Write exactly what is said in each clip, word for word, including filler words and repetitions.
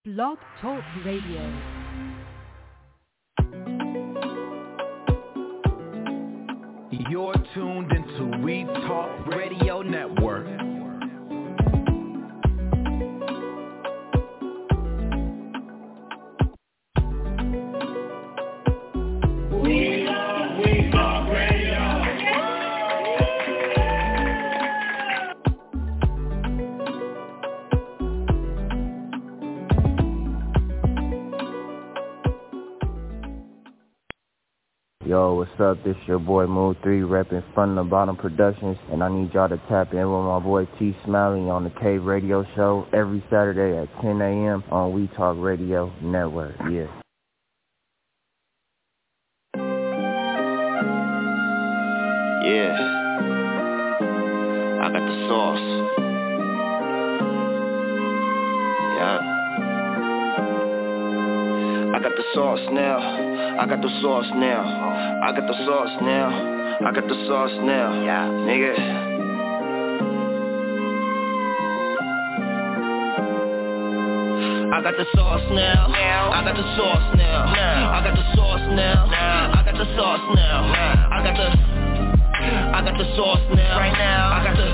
Blog Talk Radio. You're tuned into We Talk Radio Network. We are We Talk Radio. Yo, what's up? This your boy Mood three repping From the Bottom Productions, and I need y'all to tap in with my boy T Smiley on the Cave Radio Show every Saturday at ten a.m. on We Talk Radio Network. Yeah. Yeah, I got the sauce. Yeah, I got the sauce now. I got the sauce now. I got the sauce now. I got the sauce now. Yeah, nigga. I got the sauce now. I got the sauce now. I got the sauce now. I got the sauce now. I got the I got the sauce now. Right now. I got the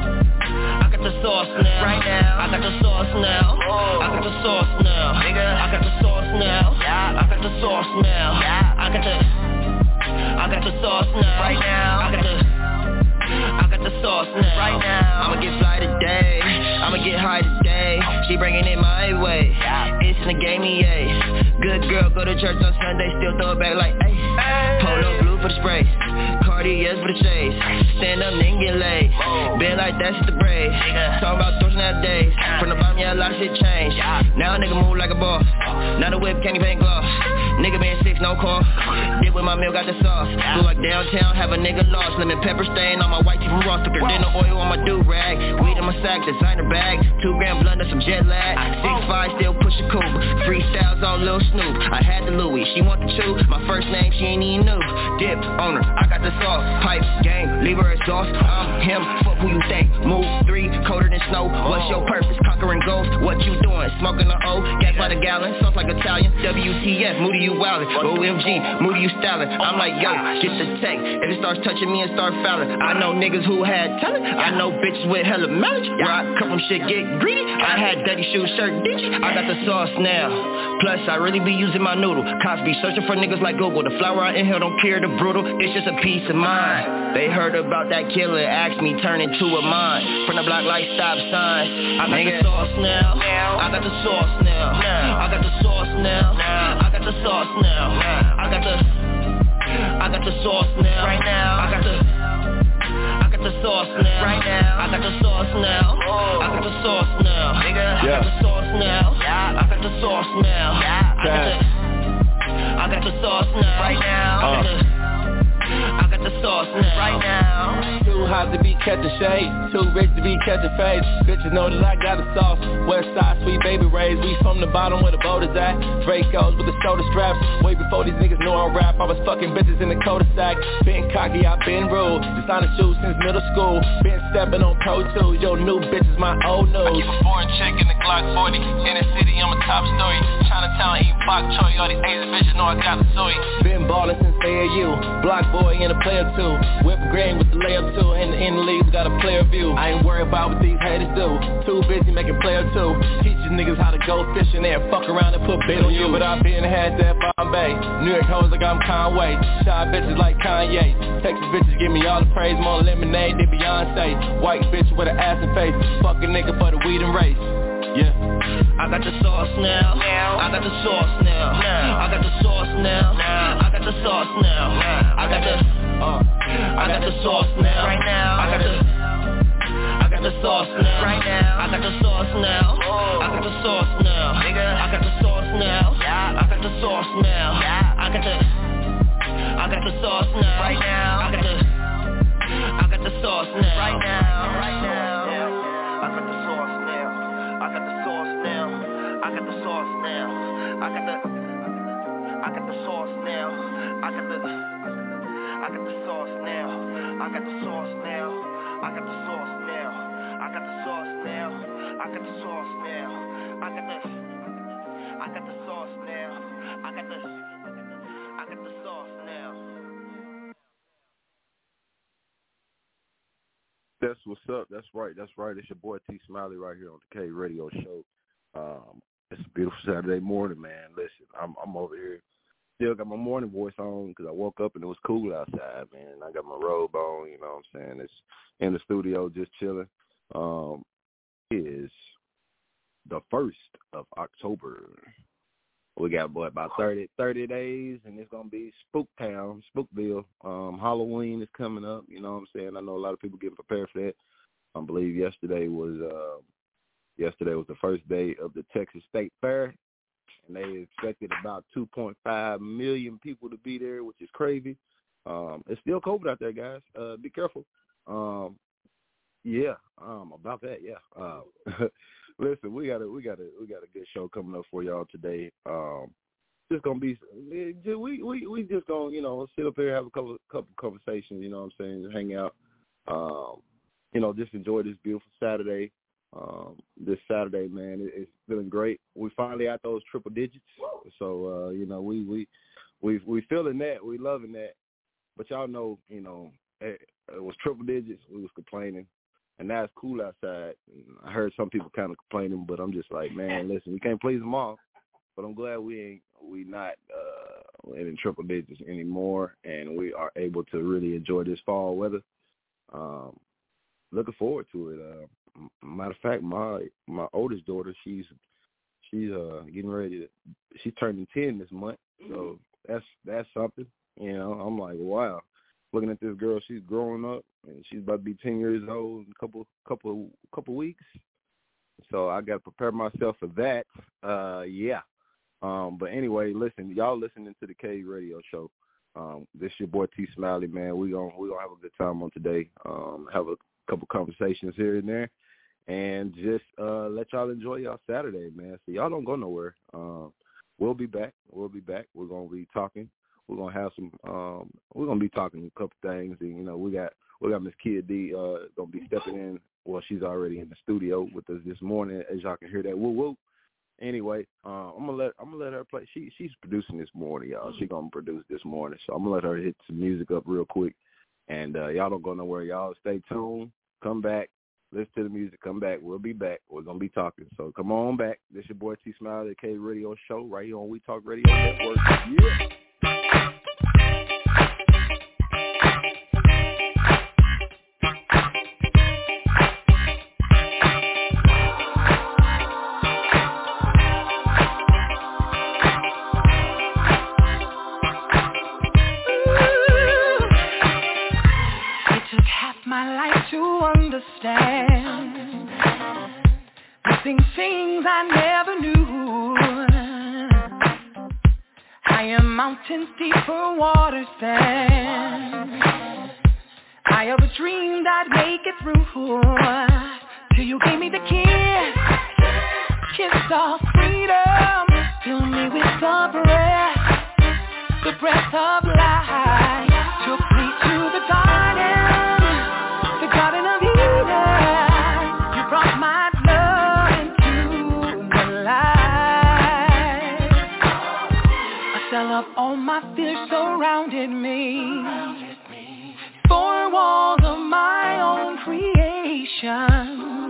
I got the sauce now. Right now. I got the sauce now. I got the sauce now. Nigga. I got the sauce now. I got the sauce now. I got the I got the sauce now. Right now. I got the I got the sauce now. Right now. I'ma get fly today. I'ma get high today. She bringing it my way. It's in the game, yeah. Good girl, go to church on Sunday, still throw it back like, ayy. Polo blue for the spray, Cartiers for the chase. Stand up, then get laid. Been like that's the braid. Talking about those nowadays. From the bottom, yeah, a lot of shit changed. Now a nigga move like a boss. Now the whip candy paint gloss. Nigga been six, no call. Dip with my meal, got the sauce. Flew like downtown, have a nigga lost. Lemon pepper stain on my white tee from Ross. Took her dinner oil on my do-rag. Weed in my sack, designer bag. Two gram blunt and some jet lag. Six five, still push a coupe. Freestyles on Lil Snoop. I had the Louis, she want the chew. My first name, she ain't even new. Dip on her, I got the sauce. Pipe game, leave her exhaust. I'm him, fuck who you think. Move three, colder than snow. What's your purpose? Conquering goals. What you doing? Smoking the O, gas by the gallon. Sauce like Italian. W T F, Moody you wildin'. O M G, Moody you stylin'. I'm like, yo, get the tank. If it starts touching me and start fouling, I know niggas who had talent. I know bitches with hella mileage. Where I come from, shit get greedy. I had dirty shoes, shirt dingy. I got the sauce now. Plus, I really be using my noodle. Cosby searching for niggas like Google. The flower I inhale don't care the brutal. It's just a peace of mind. They heard about that killer, asked me turn into a mine. From the block like stop sign. I got the sauce now. I got the sauce now. I got the sauce now. I got the sauce now. I got the I got the sauce now. Right now. I got the I got the sauce now. Right now. I got the sauce now. I got the sauce now. Nigga. I got the sauce now. I got the sauce now. I got the I got the sauce now. Right now. I got the I got the sauce now. Right now. Too hot to be catching shade, too rich to be catching fades. Bitches know that I got the sauce. West side, sweet baby rays. We from the bottom where the boat is at. Dracos with the shoulder straps. Way before these niggas know I rap, I was fucking bitches in the cul-de-sac. Been cocky, I been rude. Designer shoes since middle school. Been stepping on Pro Tools. Yo, new bitch is my old news. I keep a foreign chick in the Glock forty. In the city, I'm a top story. Chinatown, eat bok choy. All these Asian bitches know I got the soy. Been ballin' since A A U. Block boy and a player too. Whip green with the layup too. In the, in the league, we got a player view. I ain't worried about what these haters do. Too busy making player two. Teach you niggas how to go fishing there. Fuck around and put bait on you. But I been had that Bombay. New York hoes like I'm Conway. Shy bitches like Kanye. Texas bitches give me all the praise. More lemonade than Beyonce. White bitch with an ass and face. Fuck a nigga for the weed and race. Yeah. I got the sauce now. I got the sauce now. I got the sauce now. I got the sauce now. I got the uh, I got the sauce now. Right now. I got the I got the sauce now. Right now. I got the sauce now. I got the sauce now. Nigga. I got the sauce now. I got the sauce now. I got the I got the sauce now. Right now. I got the I got the sauce now. Right now. Right now. I got the sauce now. I got the sauce now. I got the sauce now. I got the I got the sauce now. I got the I got the sauce now. I got the sauce now. I got the sauce now. I got the sauce now. I got the sauce now. I got the I got the sauce now. I got the, I got the sauce now. That's what's up. That's right. That's right. It's your boy T Smiley right here on the K Radio Show. Um, it's a beautiful Saturday morning, man. Listen, I'm I'm over here. Still got my morning voice on because I woke up and it was cool outside, man. I got my robe on, you know what I'm saying? It's in the studio just chilling. Um, it is the first of October. We got, boy, about thirty, thirty days, and it's going to be Spooktown, Spookville. Um, Halloween is coming up, you know what I'm saying? I know a lot of people getting prepared for that. I believe yesterday was uh, yesterday was the first day of the Texas State Fair, and they expected about two point five million people to be there, which is crazy. Um, it's still COVID out there, guys. Uh, be careful. Um, yeah, um, about that, yeah. Uh, Listen, we got a we got a we got a good show coming up for y'all today. Um, just gonna be we we we just gonna you know sit up here, have a couple couple conversations. You know what I'm saying? Hang out. Um, you know, just enjoy this beautiful Saturday. Um, this Saturday, man, it, it's feeling great. We finally at those triple digits, so uh, you know we we we we feeling that, we loving that. But y'all know, you know, it, it was triple digits. We was complaining. And now it's cool outside. I heard some people kind of complaining, but I'm just like, man, listen, we can't please them all. But I'm glad we ain't, we not uh, in triple digits anymore, and we are able to really enjoy this fall weather. Um, looking forward to it. Uh, matter of fact, my my oldest daughter, she's she's uh, getting ready to, she's turning ten this month, so that's that's something. You know, I'm like, wow. Looking at this girl, she's growing up, and she's about to be ten years old in a couple, couple, couple weeks. So I got to prepare myself for that. Uh, yeah. Um, but anyway, listen, y'all listening to the K Radio Show. Um, this your boy T Smiley, man. We gonna we gonna have a good time on today. Um, have a couple conversations here and there, and just uh, let y'all enjoy y'all Saturday, man. So y'all don't go nowhere. Um, we'll be back. We'll be back. We're gonna be talking. We're gonna have some. Um, we're gonna be talking a couple things, and you know, we got we got Miss Kid D uh, gonna be stepping in. Well, she's already in the studio with us this morning, as y'all can hear that woo woo. Anyway, uh, I'm gonna let I'm gonna let her play. She she's producing this morning, y'all. She gonna produce this morning, so I'm gonna let her hit some music up real quick, and uh, y'all don't go nowhere. Y'all stay tuned. Come back. Listen to the music. Come back. We'll be back. We're gonna be talking. So come on back. This your boy T Smiley, the K Radio Show, right here on We Talk Radio Network. Yeah. Understand missing things I never knew. I am mountains deep for water stand. I ever dreamed I'd make it through till you gave me the kiss, kiss of freedom. Fill me with the breath, the breath of life. Took me to the garden. All my fears surrounded me. Four walls of my own creation.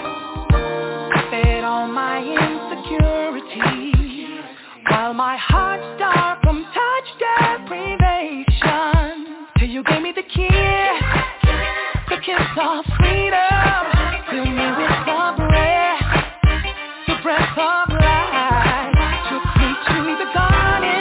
Fed all my insecurities, while my heart starved from touch deprivation. Till you gave me the kiss, the kiss of freedom. Fill me with the breath, the breath of life. Took me to the garden.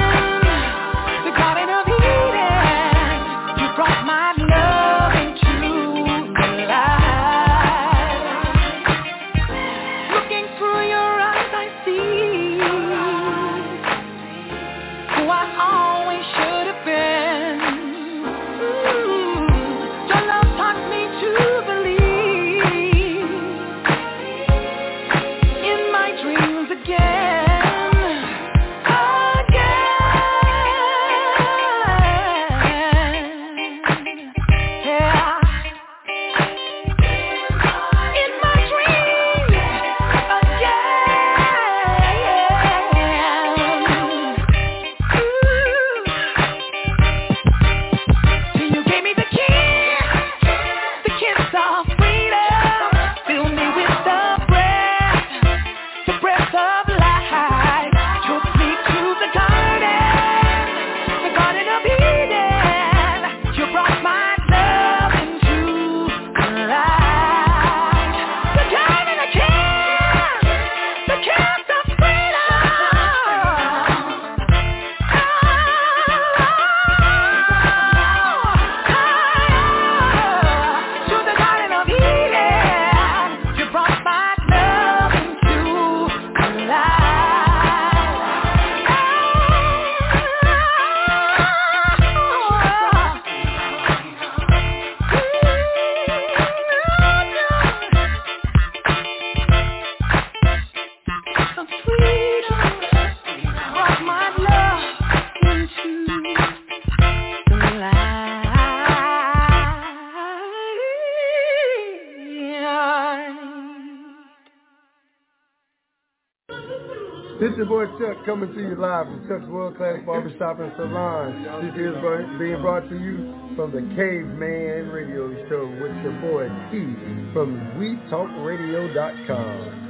This is your boy Chuck coming to you live from Chuck's World Class Barbershop and Salon. This is being brought to you from the Caveman Radio Show with your boy T from we talk radio dot com.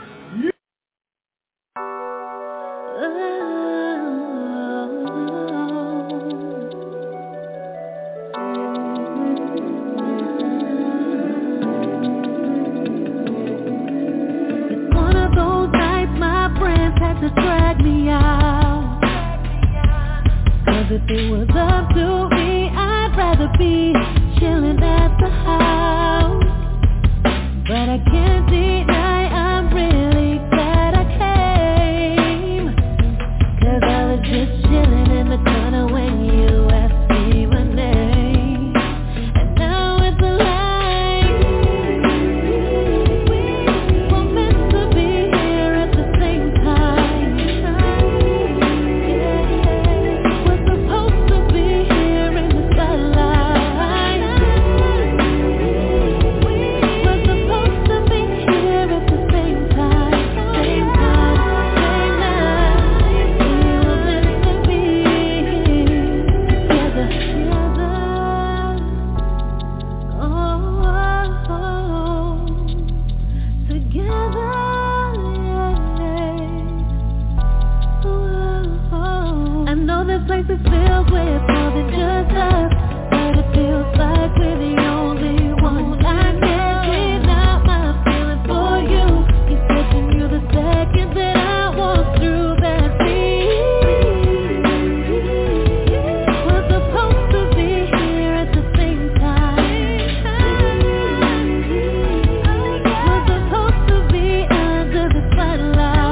If it was up to me, I'd rather be chilling at the house. But I can't deny I'm really glad I came. Cause I was just chilling in the corner when you asked me my name. And now it's a lie. We were meant to be here at the same time. Is filled with more than just us, but it feels like we're the only ones. I can't deny my feelings for you. Keep touching you the second that I walk through that beat. We're supposed to be here at the same time. We're supposed to be under the spotlight.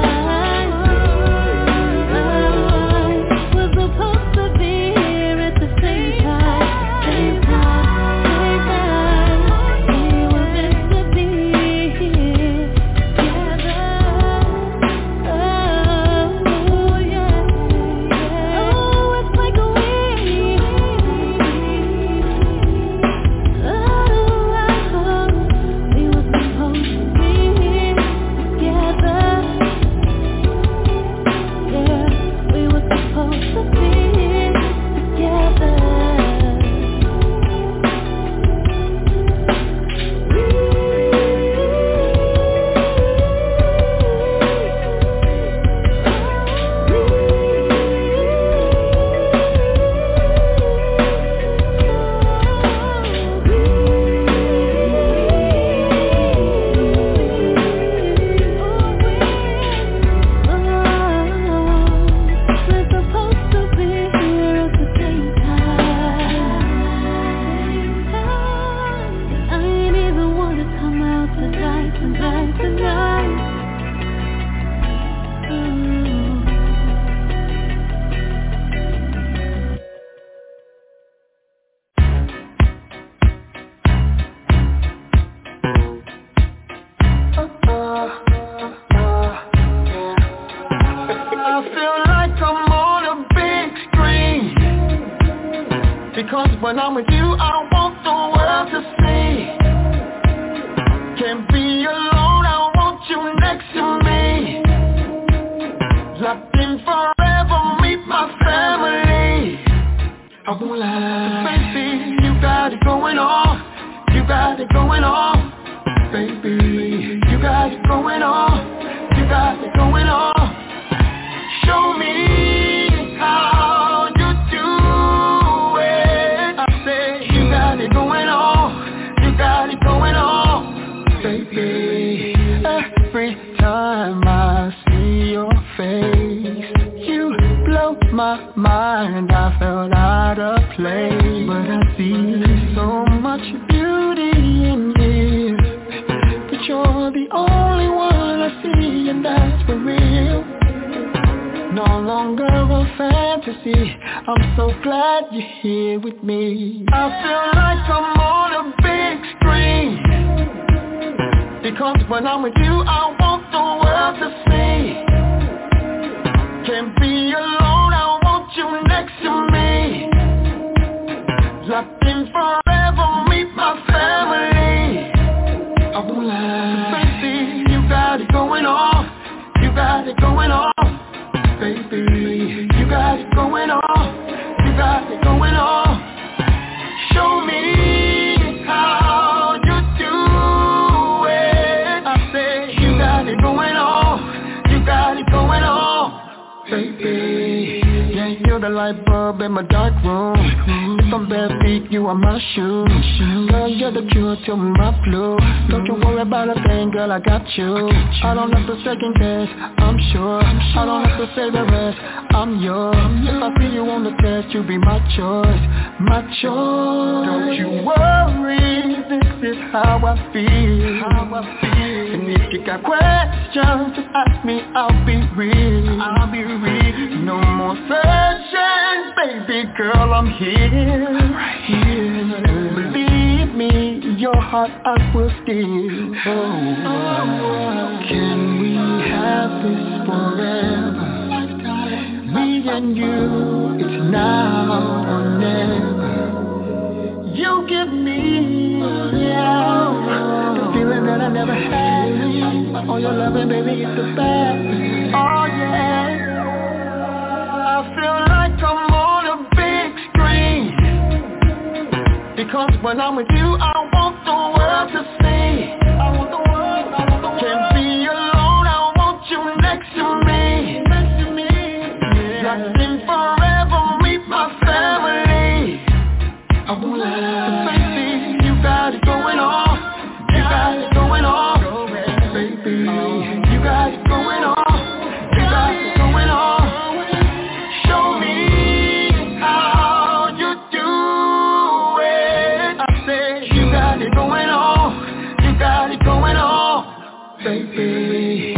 Because when I'm with you, I want the world to see. Can't be alone, I want you next to me. Locked in forever, meet my family. I won't lie, baby, you got it going on. You got it going on. Baby, you got it going on. You got it going on. Show me how. Baby, every time I see your face, you blow my mind. I felt out of place, but I see so much beauty in you. But you're the only one I see, and that's for real. No longer a fantasy. I'm so glad you're here with me. I feel like I'm on a big screen. Because when I'm with you, I want the world to see. Can't be alone, I want you next to me. Locked in forever, meet my family. I won't lie, baby, you got it going on. You got it going on. baby. Yeah, you're the light bulb in my dark room. If I'm bare feet, you are my shoes. Girl, you're the cure to my flu. Don't you worry about a thing, girl, I got you. I don't have to second guess, I'm sure. I don't have to say the rest, I'm yours. If I see you on the test, you be my choice, my choice. Don't you worry, this is how I feel. How I feel. And if you got questions, just ask me, I'll be real. I'll be real. No more searching, baby girl, I'm here. Right here. And believe me, your heart I will steal. Oh, can we have this forever? Me and you, it's now or never. You give me, yeah, the feeling that I never had. All your loving, baby, it's the best. Oh yeah, I feel like I'm on a big screen. Because when I'm with you, I want the world to see. I want the world, I want the world. Can't be alone, I want you next to me. Next to me, yeah. Locked in forever, meet my family. I won't lie, baby, you got it going on. You got it going on, baby. You got it going on. You got it going on. Show me how you do it. I said you got it going on. You got it going on, baby.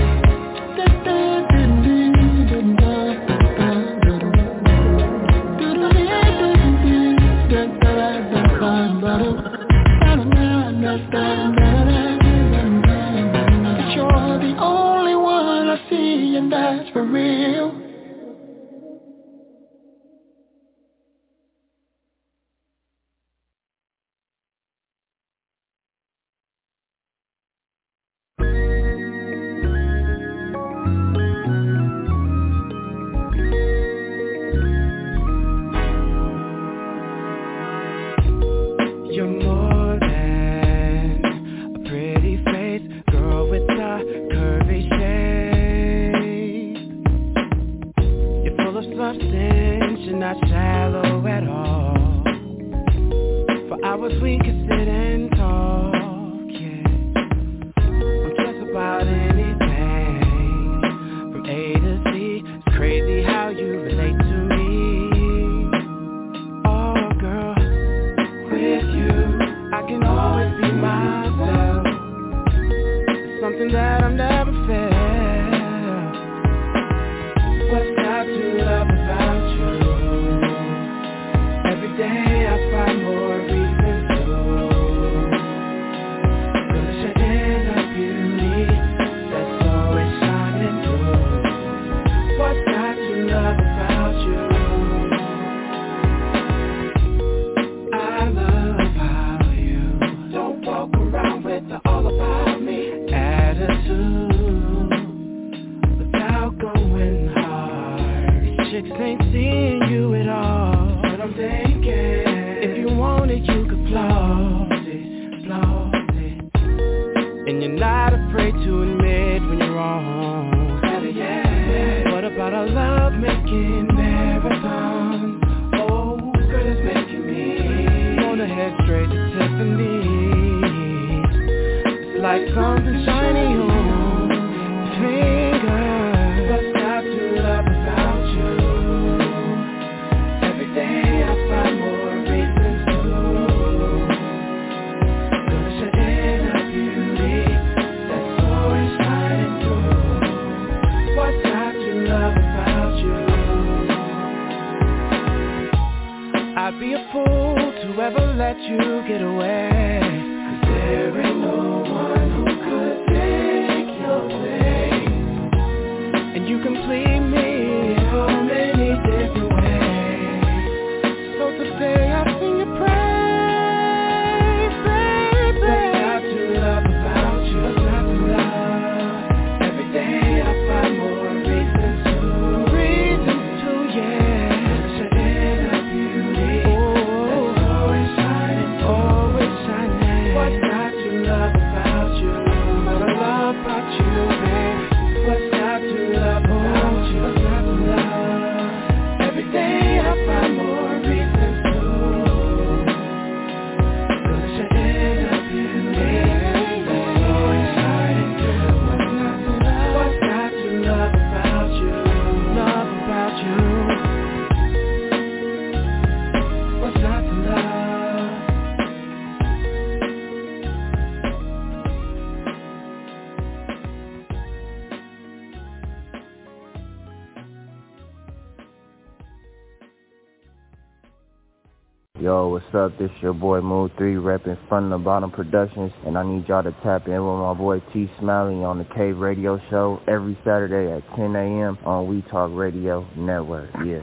You're the only one I see, and that's for real. You're more than a pretty face, girl with a curvy shape. You're full of substance, you're not shallow at all. For hours we could sit and talk, yeah. I'm just about anything, from A to Z. It's crazy how you relate to me. Oh girl, with you I can always be myself. It's something that I've never felt. What's not to love about you? Every day I find more reasons to. Cause you're in a beauty that's always shining through. What's not to love about you? I love how you don't walk around with the all about me attitude without going hard. Chicks ain't seeing you at all, but I'm thinking if you want it, you could floss it, floss it. And you're not afraid to admit when you're wrong. Better yet, what about our love making marathon? Oh, girl, it's making me wanna head straight to Tiffany's. It's like something shiny on your finger. What's not to love about you? Every day I find more reasons to. Cause you're in a beauty that's always shining through. What's not to love about you? I'd be a fool to ever let you get away. Cause there ain't no one who could take your place. And you complete me so many different ways. So today I sing your praise, baby. What's not to love about you? What's not to love? Every day I find more reasons to. Reasons to, yeah. Cause you're in a beauty that's always shining, always shining. What's not to love about you? What I love about you, baby. What's not to love about you? What's not to Yo, what's up? This your boy Mood three repping Front of the Bottom Productions, and I need y'all to tap in with my boy T Smiley on the Cave Radio Show every Saturday at ten a.m. on We Talk Radio Network. Yeah.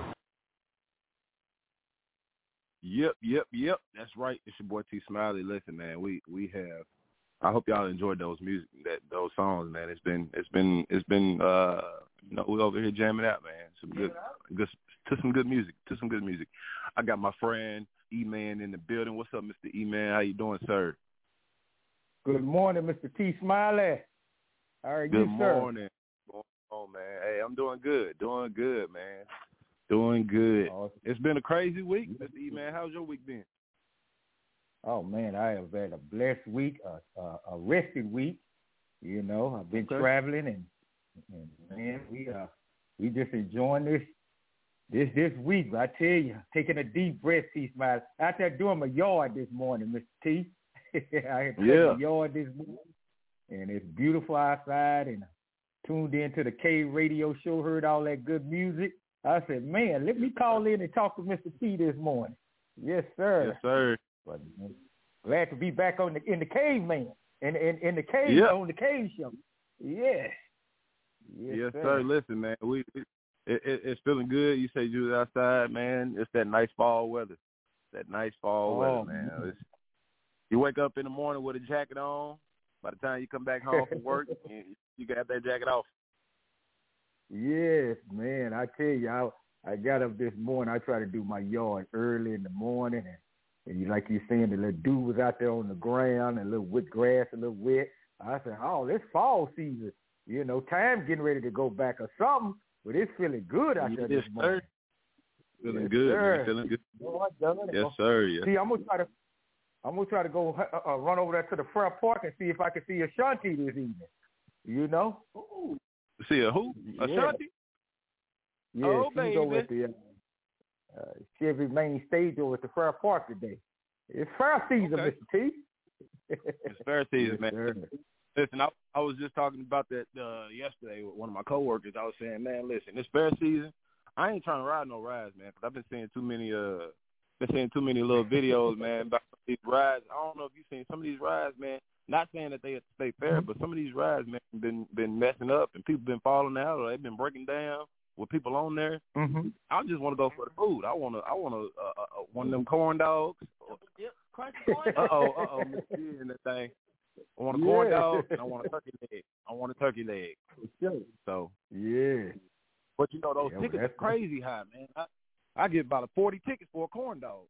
Yep, yep, yep. That's right. It's your boy T Smiley. Listen, man, we we have. I hope y'all enjoyed those music, that those songs, man. It's been it's been it's been uh you know, we over here jamming out, man. Some good good to some good music, to some good music. I got my friend E-Man in the building. What's up, Mister E-Man? How you doing, sir? Good morning, Mister T. Smiley. How are good you, sir? Good morning. Oh, man. Hey, I'm doing good. Doing good, man. Doing good. Awesome. It's been a crazy week, Mister E-Man. How's your week been? Oh, man, I have had a blessed week, a, a, a rested week. You know, I've been okay. traveling, and, and, man, we uh, we just enjoying this This this week, I tell you, taking a deep breath, T. Smiley. Out there doing my yard this morning, Mister T. I had to yeah. my yard this morning, and it's beautiful outside, and tuned into the Cave Radio Show, heard all that good music. I said, man, let me call in and talk to Mister T this morning. Yes, sir. Yes, sir. But, man, glad to be back on the in the Cave, man, in in, in the Cave yep. on the Cave Show. Yes. Yes, yes sir. sir. Listen, man, we. we It, it, it's feeling good. You say you was outside, man. It's that nice fall weather. That nice fall oh, weather, man. It's, you wake up in the morning with a jacket on. By the time you come back home from work, you, you got that jacket off. Yes, man. I tell you, I, I got up this morning. I try to do my yard early in the morning. And, and you, like you're saying, the little dew was out there on the ground, and a little wet grass, a little wet. I said, oh, this fall season. You know, time getting ready to go back or something. But it's feeling good out there yes, this morning. Sir. Feeling yes, good, sir. man. Feeling good. Oh, yes, sir. Yes. See, I'm gonna try to, I'm gonna try to go uh, uh, run over there to the front park and see if I can see Ashanti this evening. You know? Ooh. See a who? Yeah. Ashanti? Yeah, oh, she's baby. over at the uh, uh, Chevy main stage over at the fair park today. It's fair season, okay. Mister T. It's fair season, yes, man. Sir. Listen, I, I was just talking about that uh, yesterday with one of my coworkers. I was saying, man, listen, this fair season, I ain't trying to ride no rides, man, because I've been seeing too many, uh, been seeing too many little videos, man, about these rides. I don't know if you've seen some of these rides, man. Not saying that they at the state fair, but some of these rides, man, been been messing up, and people been falling out, or they've been breaking down with people on there. Mm-hmm. I just want to go for the food. I want to, I want to, uh, uh, one of them corn dogs. Yep, crunchy corn. Uh oh, uh oh, Miss T in that thing. I want a yeah. corn dog, and I want a turkey leg. I want a turkey leg. Sure. So yeah, but you know those yeah, tickets well, are crazy high, man. I, I get about a forty tickets for a corn dog.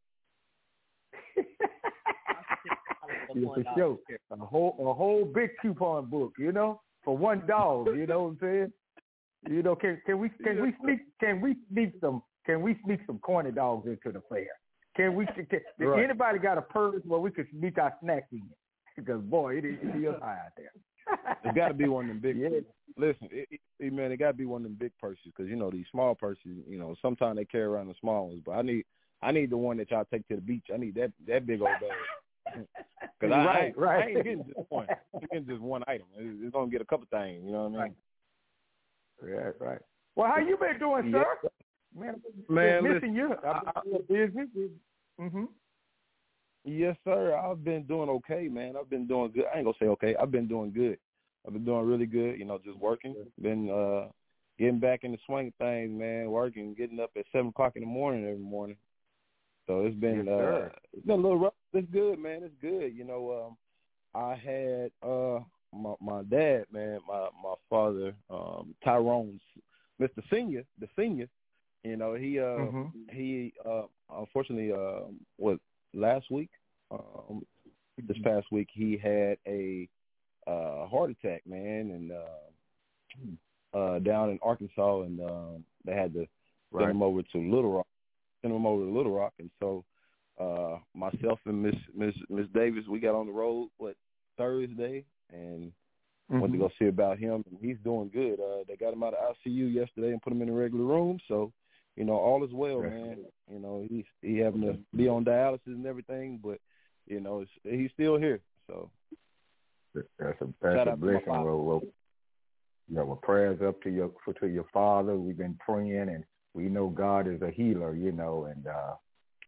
yeah, for sure. A whole a whole big coupon book, you know, for one dog. You know what I'm saying? You know, can can we can yeah. we sneak can we sneak some can we sneak some corny dogs into the fair? Can we? Can, right. Anybody got a purse where we could sneak our snacks in? Because boy, it is real high out there. It's got to be one of them big. Yeah. Listen, it, it, man, it got to be one of them big purses because you know these small purses. You know, sometimes they carry around the small ones, but I need, I need the one that y'all take to the beach. I need that that big old bag. Because right, I, right. I ain't getting just one. I'm getting just one item. It's, it's gonna get a couple things. You know what I mean? Right, right. Well, how you been doing, sir? Yeah. Man, man, missing listen, you. I, I, business. Mm-hmm. Yes, sir. I've been doing okay, man. I've been doing good. I ain't gonna say okay. I've been doing good. I've been doing really good. You know, just working. Been uh, getting back in the swing of things, man. Working, getting up at seven o'clock in the morning every morning. So it's been yes, uh, it's been a little rough. It's good, man. It's good. You know, um, I had uh, my my dad, man, my my father, um, Tyrone, Mister Senior, the senior. You know, he uh, mm-hmm. he uh, unfortunately uh, what last week, um, this past week, he had a uh, heart attack, man, and uh, uh, down in Arkansas, and um, they had to right. send him over to Little Rock. Send him over to Little Rock, and so uh, myself and Miss Miss Miss Davis, we got on the road what Thursday, and mm-hmm. went to go see about him. And he's doing good. Uh, they got him out of I C U yesterday and put him in a regular room. So, you know, all is well, right. man. You know, he's he having to be on dialysis and everything, but you know, it's, he's still here. So that's a that's a blessing. Well, well, you know, well, prayers up to your to your father. We've been praying and. We know God is a healer, you know, and uh,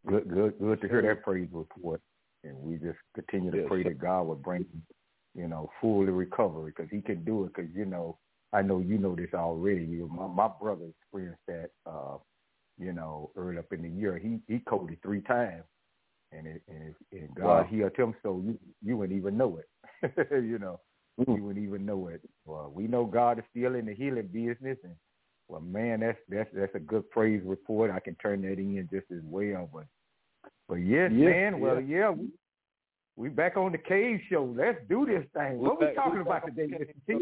good, good, good to hear that praise report. And we just continue to yes, pray sir. that God will bring him, you know, full recovery because he can do it. Because, you know, I know you know this already. You, my, my brother experienced that, uh, you know, early up in the year. He he coded three times. And, it, and, it, and God wow. healed him so you, you wouldn't even know it. you know, mm. you wouldn't even know it. Well, we know God is still in the healing business. And, well, man, that's that's that's a good praise report. I can turn that in just as well. But, but yes, yes man, well, yeah, yeah we, we back on the Cave Show. Let's do this thing. What we talking about today, Mister T?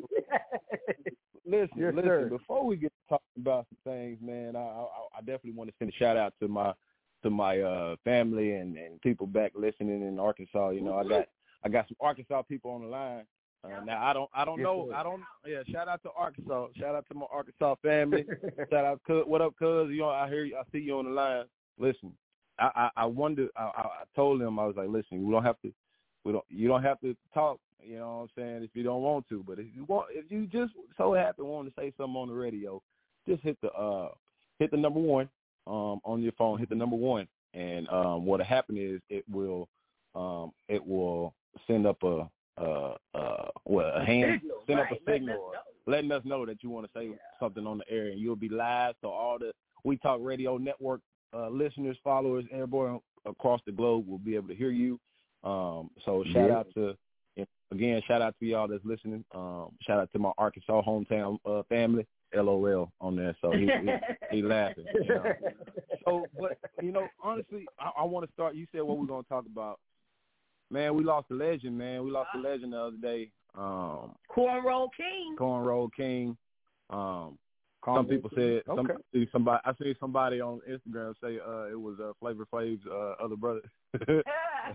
Listen, yes, listen. Sir. Before we get to talking about some things, man, I, I, I definitely want to send a shout out to my to my uh, family and, and people back listening in Arkansas. You know, I got I got some Arkansas people on the line. Uh, now I don't I don't yes, know sir. I don't yeah. Shout out to Arkansas. Shout out to my Arkansas family. Shout out, cuz, what up, cuz? You know, I hear you, I see you on the line. Listen, I I, I wonder. I, I told them I was like, listen, we don't have to. We don't. You don't have to talk. You know what I'm saying? If you don't want to, but if you want, if you just so happen want to say something on the radio, just hit the uh hit the number one. Um, on your phone, hit the number one, and um, what'll happen is it will, um, it will send up a, uh, uh, well, a hand, signal, send right. up a signal, letting us know that you want to say yeah. something on the air, and you'll be live. So all the We Talk Radio Network uh, listeners, followers, everybody across the globe will be able to hear you. Um, so shout yeah. out to, again, shout out to y'all that's listening. Um, shout out to my Arkansas hometown uh, family. L O L on there, so he he, he laughing. You know? So, but you know, honestly, I, I want to start. You said what we're gonna talk about, man. We lost a legend, man. We lost a legend the other day. Um, Cornroll King. Cornroll King. Um, some people said some, okay. somebody. I see somebody on Instagram say uh, it was uh, Flavor Flav's uh, other brother. It's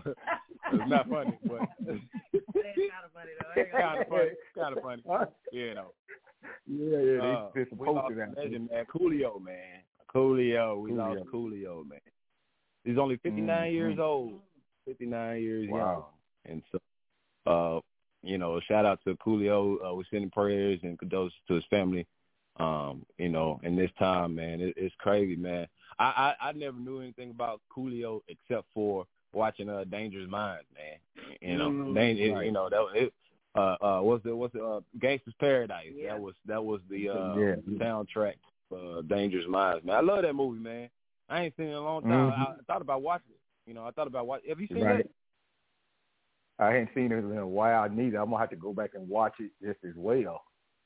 not funny, but it's kind of funny though. It's kind of funny. Kind of funny. You know. Yeah, yeah, they, uh, they're we supposed lost to that. Legend, man. Coolio, man. Coolio, we Coolio. lost Coolio, man. He's only fifty-nine mm-hmm. years old. fifty-nine years wow. young. And so, uh, you know, shout out to Coolio. Uh, we're sending prayers and condolences to his family. Um, you know, in this time, man, it, it's crazy, man. I, I, I never knew anything about Coolio except for watching uh, Dangerous Minds, man. You know, mm-hmm. Danger, right. you know, that it, Uh, uh, what's the what's the uh, Gangsta's Paradise? Yeah. That was that was the uh, yeah. soundtrack for uh, Dangerous Minds, man. I love that movie, man. I ain't seen it in a long time. Mm-hmm. I, I thought about watching it. You know, I thought about watching. Have you seen right. it? I ain't seen it in a while neither. I'm gonna have to go back and watch it just as well.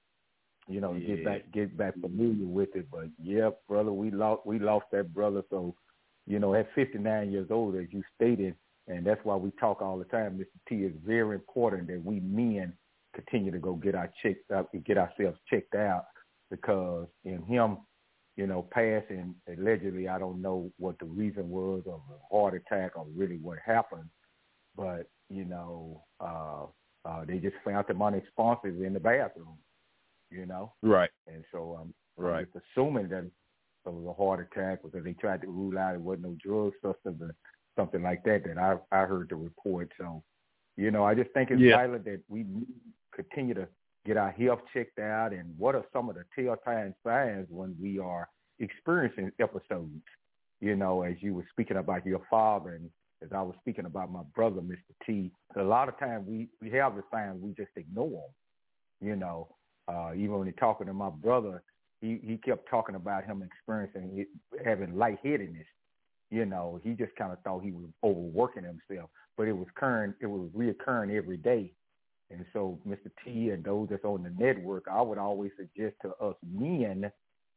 You know, yeah. get back get back familiar with it. But yeah, brother, we lost we lost that brother. So, you know, at fifty-nine years old, as you stated. And that's why we talk all the time, Mister T. It's very important that we men continue to go get our check, uh, get ourselves checked out, because in him, you know, passing allegedly, I don't know what the reason was of a heart attack or really what happened, but you know, uh, uh, they just found him unresponsive in the bathroom, you know. Right. And so um, right. I'm just assuming that it was a heart attack because they tried to rule out it wasn't no drug substance. Something like that that I I heard the report. So, you know, I just think it's yeah. vital that we continue to get our health checked out. And what are some of the telltale signs when we are experiencing episodes? You know, as you were speaking about your father, and as I was speaking about my brother, Mister T. A lot of times we we have the signs, we just ignore them. You know, uh, even when you're talking to my brother, he he kept talking about him experiencing it, having lightheadedness. You know, he just kind of thought he was overworking himself, but it was current, it was reoccurring every day. And so, Mister T and those that's on the network, I would always suggest to us men,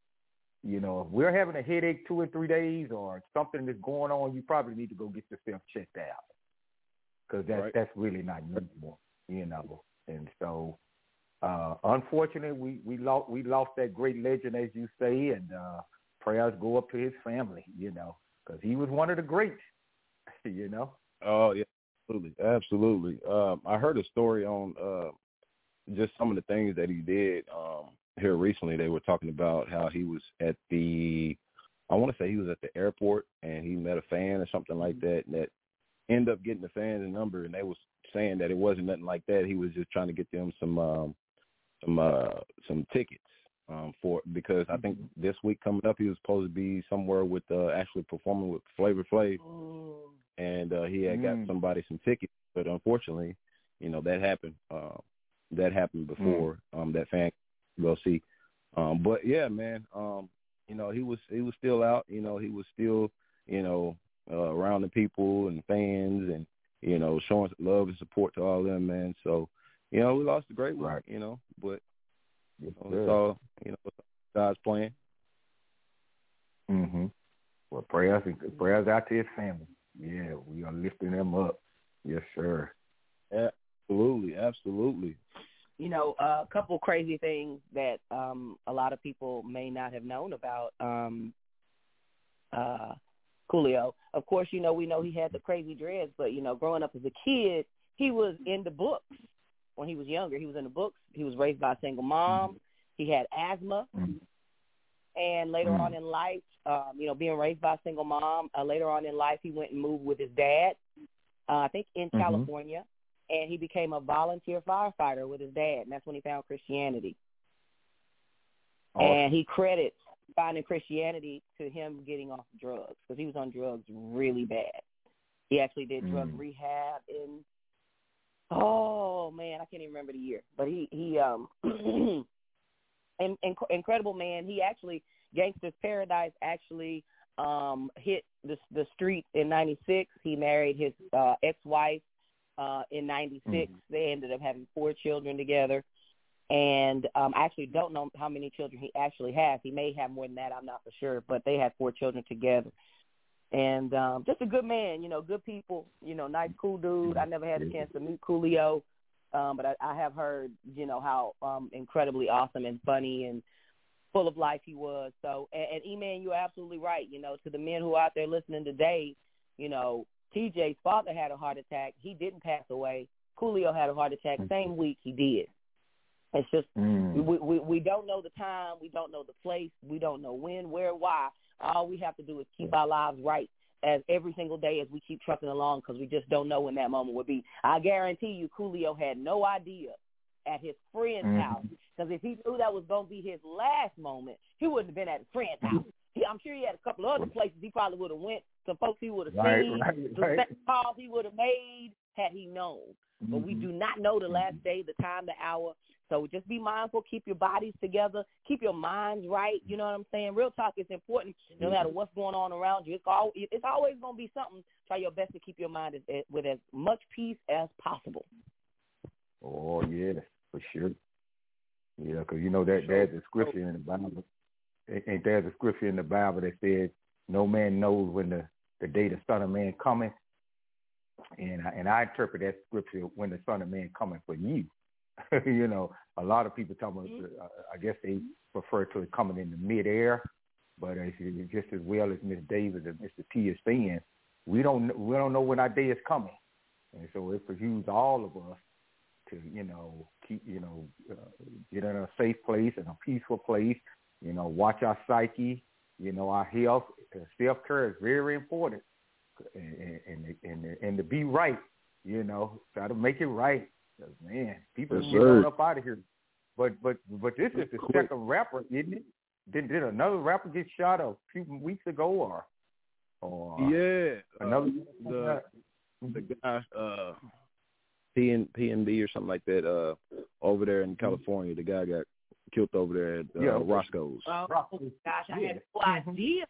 you know, if we're having a headache two or three days or something that's going on, you probably need to go get yourself checked out, because that's, right. that's really not normal, you know. And so, uh, unfortunately, we, we, lost, we lost that great legend, as you say, and uh, prayers go up to his family, you know. Because he was one of the greats, you know. Oh, yeah, absolutely. Absolutely. Um, I heard a story on uh, just some of the things that he did um, here recently. They were talking about how he was at the, I want to say he was at the airport, and he met a fan or something like that, and that ended up getting the fan's number, and they was saying that it wasn't nothing like that. He was just trying to get them some um, some uh, some tickets. um, for because I think this week coming up he was supposed to be somewhere with uh, actually performing with Flavor Flav, Mm. and uh, he had got Mm. somebody some tickets, but unfortunately, you know that happened. Uh, that happened before um, that fan go see. Um, but yeah, man, um, you know he was he was still out. You know he was still you know uh, around the people and fans and you know showing love and support to all of them, man. So you know we lost a great one, Right. you know, but you know, Good. it's all you know it's God's plan. Mm-hmm. Well, prayers, prayers out to his family. Yeah, we are lifting them up. Yes, sir. Absolutely, absolutely. You know, uh, a couple crazy things that um, a lot of people may not have known about um, uh, Coolio. Of course, you know, we know he had the crazy dreads, but, you know, growing up as a kid, he was in the books. When he was younger, he was in the books. He was raised by a single mom. He had asthma. Mm-hmm. And later Mm. on in life, um, you know, being raised by a single mom, uh, later on in life, he went and moved with his dad, uh, I think in Mm-hmm. California, and he became a volunteer firefighter with his dad, and that's when he found Christianity. Awesome. And he credits finding Christianity to him getting off drugs, because he was on drugs really bad. He actually did drug Mm. rehab in, oh, man, I can't even remember the year, but he, he um, in, in, incredible man. He actually, Gangsta's Paradise actually um, hit the, the street in ninety-six. He married his uh, ex-wife uh, in ninety-six. Mm. They ended up having four children together. And um, I actually don't know how many children he actually has. He may have more than that. I'm not for sure. But they had four children together. And um, just a good man, you know, good people, you know, nice, cool dude. I never had a chance to meet Coolio, um, but I, I have heard, you know, how um, incredibly awesome and funny and full of life he was. So, and, and E-Man, you're absolutely right. You know, to the men who are out there listening today, you know, T J's father had a heart attack. He didn't pass away. Coolio had a heart attack. Same week he did. It's just Mm. we, we we don't know the time, we don't know the place, we don't know when, where, why. All we have to do is keep our lives right as every single day as we keep trucking along, because we just don't know when that moment will be. I guarantee you, Coolio had no idea at his friend's Mm. house, because if he knew that was going to be his last moment, he wouldn't have been at his friend's house. He, I'm sure he had a couple of other places he probably would have went, some folks he would have Right, seen, right, some right. calls he would have made had he known. But we do not know the last day, the time, the hour. So just be mindful. Keep your bodies together. Keep your minds right. You know what I'm saying? Real talk is important. No matter what's going on around you, it's, all, it's always going to be something. Try your best to keep your mind as, as, with as much peace as possible. Oh, yes, for sure. Yeah, because you know that there's a scripture in the Bible. Ain't there a scripture in the Bible that says, no man knows when the, the day the Son of Man cometh? And I, and I interpret that scripture when the Son of Man coming for you. You know, a lot of people talking about, uh, I guess they prefer to it coming in the midair, but uh, just as well as Miss Davis and Mister T is saying, we don't we don't know when our day is coming, and so it behooves all of us to you know keep you know uh, get in a safe place and a peaceful place. You know, watch our psyche. You know, our health. Uh, Self care is very important. And, and and and to be right, you know, try to make it right. Man, people Yes, get sir. on up out of here. But but but this is the Quick. second rapper, isn't it? Did did another rapper get shot a few weeks ago, or or Yeah, another uh, the the guy uh, P and P and B or something like that uh, over there in California. The guy got killed over there at uh, Yeah. Roscoe's. Oh, Roscoe's. gosh, I Yeah. had no idea.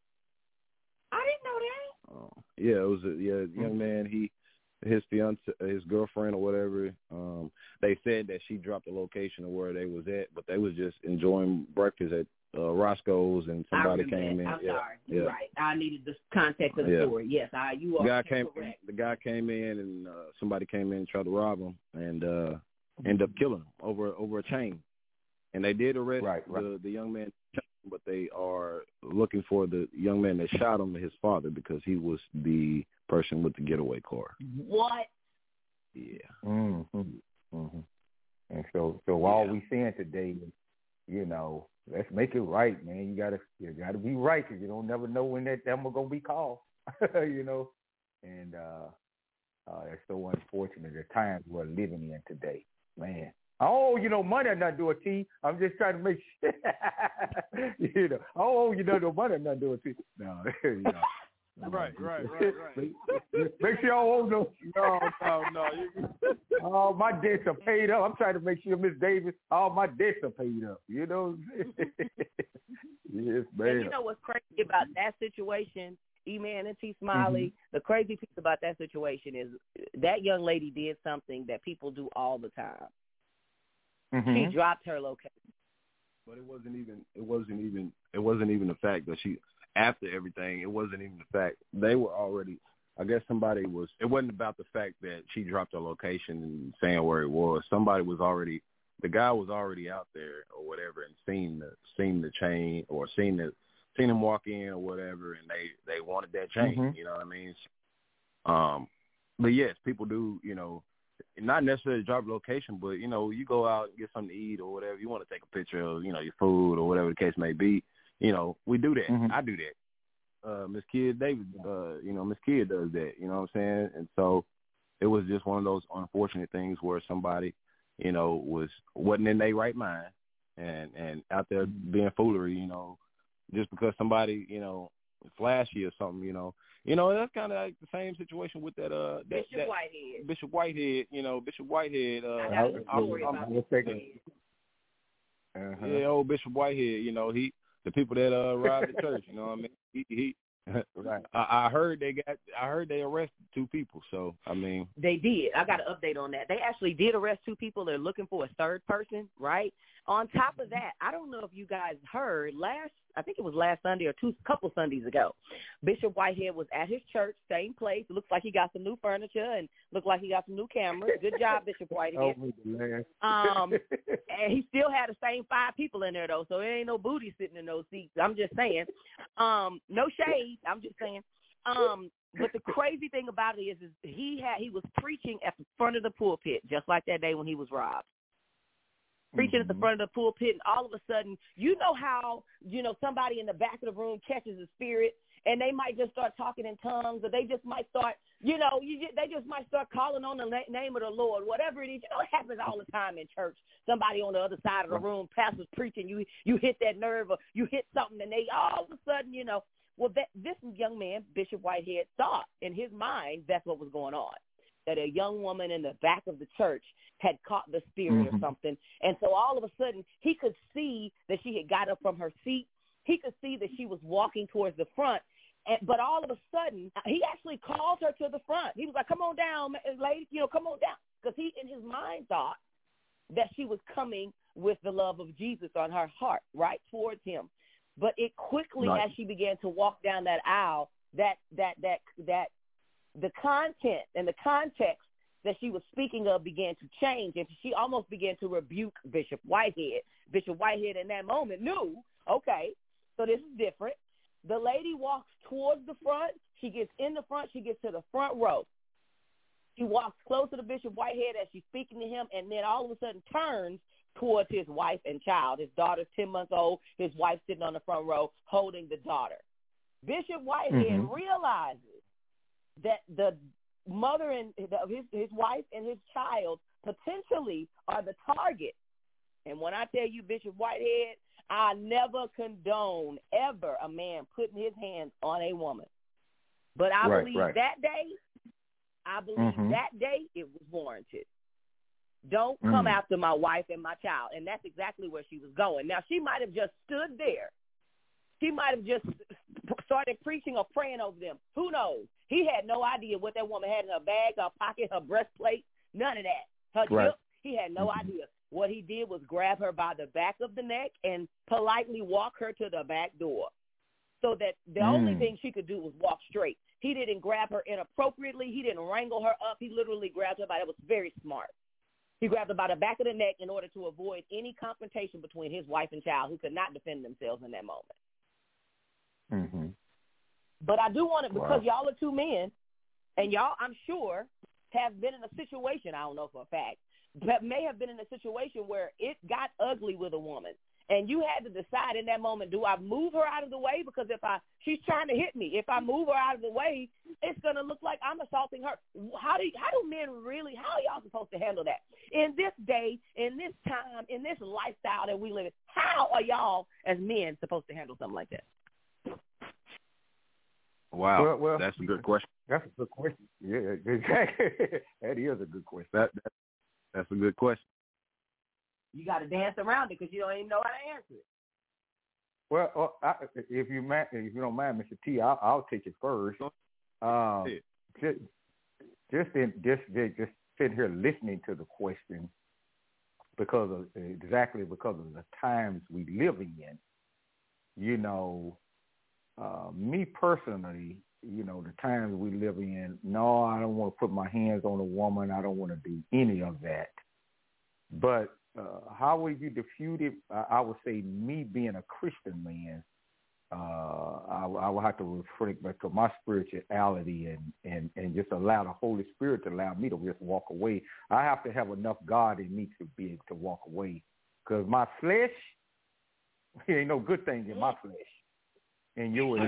I didn't know that. Uh, yeah, it was a yeah young man. He his fiance, his girlfriend or whatever. Um, they said that she dropped the location of where they was at, but they was just enjoying breakfast at uh, Roscoe's, and somebody I came that. in. I'm yeah, sorry. yeah. You're right. I needed the context of the Yeah. story. Yes, I, you are The guy came. correct. The guy came in, and uh, somebody came in and tried to rob him, and uh, ended up killing him over over a chain. And they did arrest Right, right. the the young man, but they are looking for the young man that shot him, his father, because he was the person with the getaway car. What? Yeah. Mm-hmm. Mm-hmm. And so so all Yeah. we saying today is, you know, let's make it right, man. You gotta you gotta be right, because you don't never know when that them are gonna be called. You know, and uh, uh, it's so unfortunate the times we're living in today, man. Oh, you know, money has nothing to do with T. I'm just trying to make sure. you know, oh, you know, no money has nothing to do with T. No, you know. Right, right, right, right. Make sure y'all hold no. No, no, no. All my debts are paid up. I'm trying to make sure, Miss Davis, all my debts are paid up. You know? Yes, man. And you know what's crazy about that situation, E-Man and T. Smiley? Mm-hmm. The crazy piece about that situation is that young lady did something that people do all the time. Mm-hmm. She dropped her location. But it wasn't even. It wasn't even. It wasn't even the fact that she. After everything, it wasn't even the fact they were already. I guess somebody was. It wasn't about the fact that she dropped her location and saying where it was. Somebody was already. The guy was already out there or whatever, and seen the seen the chain or seen the seen him walk in or whatever, and they they wanted that chain. Mm-hmm. You know what I mean? Um, but yes, people do. You know, not necessarily drop location, but you know, you go out and get something to eat or whatever. You want to take a picture of, you know, your food or whatever the case may be. You know, we do that. Mm-hmm. I do that. Uh, Miss Kid Davis, uh, you know, Miss Kid does that. You know what I'm saying? And so it was just one of those unfortunate things where somebody, you know, was wasn't in their right mind and and out there being foolery. You know, just because somebody, you know, flashy or something. You know, you know that's kind of like the same situation with that. Uh, that, Bishop that, Whitehead. Bishop Whitehead. You know, Bishop Whitehead. Uh, I got a story I'm, about I'm, Bishop uh-huh. Yeah, old Bishop Whitehead. You know, he. The people that uh, robbed the church, you know what I mean? He, he right. I, I heard they got. I heard they arrested two people. So I mean, they did. I got an update on that. They actually did arrest two people. They're looking for a third person, right? On top of that, I don't know if you guys heard last. I think it was last Sunday or two, couple Sundays ago. Bishop Whitehead was at his church, same place. It looks like he got some new furniture and looked like he got some new cameras. Good job, Bishop Whitehead. Oh, um, and he still had the same five people in there though, so there ain't no booty sitting in those seats. I'm just saying. Um, no shade. I'm just saying. Um, but the crazy thing about it is, is he had he was preaching at the front of the pulpit, just like that day when he was robbed. Preaching mm-hmm. at the front of the pulpit, and all of a sudden, you know how, you know, somebody in the back of the room catches a spirit, and they might just start talking in tongues, or they just might start, you know, you just, they just might start calling on the na- name of the Lord, whatever it is. You know, it happens all the time in church. Somebody on the other side of the room, pastor's preaching, you you hit that nerve, or you hit something, and they all of a sudden, you know, well, that, this young man, Bishop Whitehead, thought in his mind that's what was going on, that a young woman in the back of the church had caught the spirit mm-hmm. or something. And so all of a sudden, he could see that she had got up from her seat. He could see that she was walking towards the front. And, but all of a sudden, he actually called her to the front. He was like, come on down, lady, you know, come on down. Because he, in his mind, thought that she was coming with the love of Jesus on her heart, right, towards him. But it quickly, right. as she began to walk down that aisle, that that that that the content and the context that she was speaking of began to change, and she almost began to rebuke Bishop Whitehead. Bishop Whitehead in that moment knew, okay, so this is different. The lady walks towards the front. She gets in the front. She gets to the front row. She walks closer to Bishop Whitehead as she's speaking to him, and then all of a sudden turns towards his wife and child. His daughter's ten months old. His wife sitting on the front row holding the daughter. Bishop Whitehead mm-hmm. realizes that the mother and his his wife and his child potentially are the target. And when I tell you, Bishop Whitehead, I never condone ever a man putting his hands on a woman. But I right, believe right. that day, I believe mm-hmm. that day it was warranted. Don't come mm. after my wife and my child. And that's exactly where she was going. Now, she might have just stood there. She might have just started preaching or praying over them. Who knows? He had no idea what that woman had in her bag, her pocket, her breastplate, none of that. Her right. chip, he had no mm-hmm. idea. What he did was grab her by the back of the neck and politely walk her to the back door, so that the mm. only thing she could do was walk straight. He didn't grab her inappropriately. He didn't wrangle her up. He literally grabbed her by, it was very smart. He grabbed her by the back of the neck in order to avoid any confrontation between his wife and child, who could not defend themselves in that moment. Mm-hmm. But I do want it, because wow. y'all are two men, and y'all, I'm sure, have been in a situation, I don't know for a fact, but may have been in a situation where it got ugly with a woman. And you had to decide in that moment, do I move her out of the way? Because if I, she's trying to hit me. If I move her out of the way, it's going to look like I'm assaulting her. How do how do men really, how are y'all supposed to handle that? in this day, in this time, in this lifestyle that we live in, how are y'all as men supposed to handle something like that? Wow, well, well, that's a good question. That's a good question. Yeah, exactly. That is a good question. That, that that's a good question. You got to dance around it because you don't even know how to answer it. Well, uh, I, if you ma- if you don't mind, Mister T, I'll, I'll take it first. Um, just just, in, just just sitting here listening to the question because of exactly because of the times we live in. You know, uh, me personally, you know, the times we live in. No, I don't want to put my hands on a woman. I don't want to do any of that. But Uh, how would you defute it? I, I would say me being a Christian man, uh, I, I would have to reflect back to my spirituality and, and, and just allow the Holy Spirit to allow me to just walk away. I have to have enough God in me to be able to walk away because my flesh, there ain't no good thing in my flesh. And yours,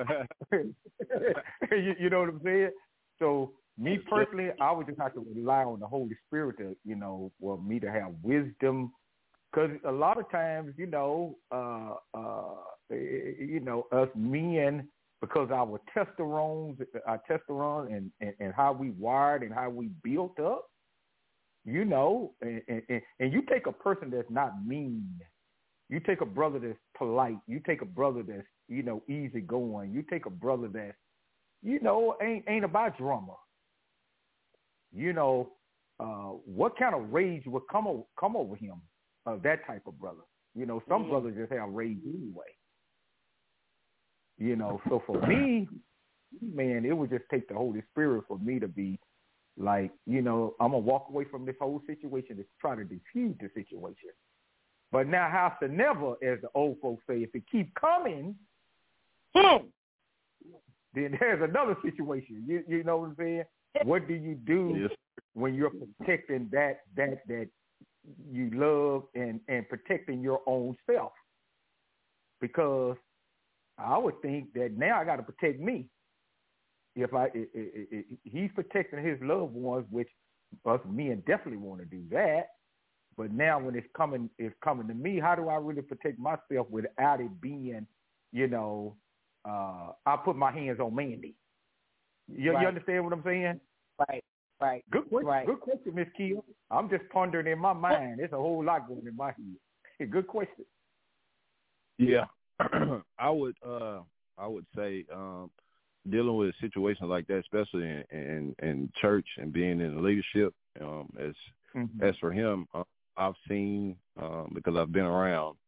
you, you know what I'm saying? So me personally, I would just have to rely on the Holy Spirit to, you know, for me to have wisdom. Because a lot of times, you know, uh, uh, you know, us men, because our testosterone, our testosterone and, and, and how we wired and how we built up, you know, and, and, and you take a person that's not mean. You take a brother that's polite. You take a brother that's, you know, easygoing. You take a brother that's, you know, ain't ain't about drama. You know, uh, what kind of rage would come over, come over him, uh, that type of brother. You know, some mm-hmm. brothers just have rage anyway. You know, so for me, man, it would just take the Holy Spirit for me to be like, you know, I'm going to walk away from this whole situation to try to defuse the situation. But now, house to never, as the old folks say, if it keep coming, boom, then there's another situation. You, you know what I'm saying? What do you do yes. when you're protecting that that that you love and, and protecting your own self? Because I would think that now I got to protect me. If I it, it, it, he's protecting his loved ones, which us men definitely want to do that. But now when it's coming, it's coming to me. How do I really protect myself without it being, you know, uh, I put my hands on Mandy. You, right. you understand what I'm saying? Right, right. Good question, right. good question, Miss Kia. I'm just pondering in my mind. There's a whole lot going in my head. Good question. Yeah, I would, uh, I would say, um, dealing with a situation like that, especially in, in, in church and being in leadership, um, as mm-hmm. as for him, uh, I've seen um, because I've been around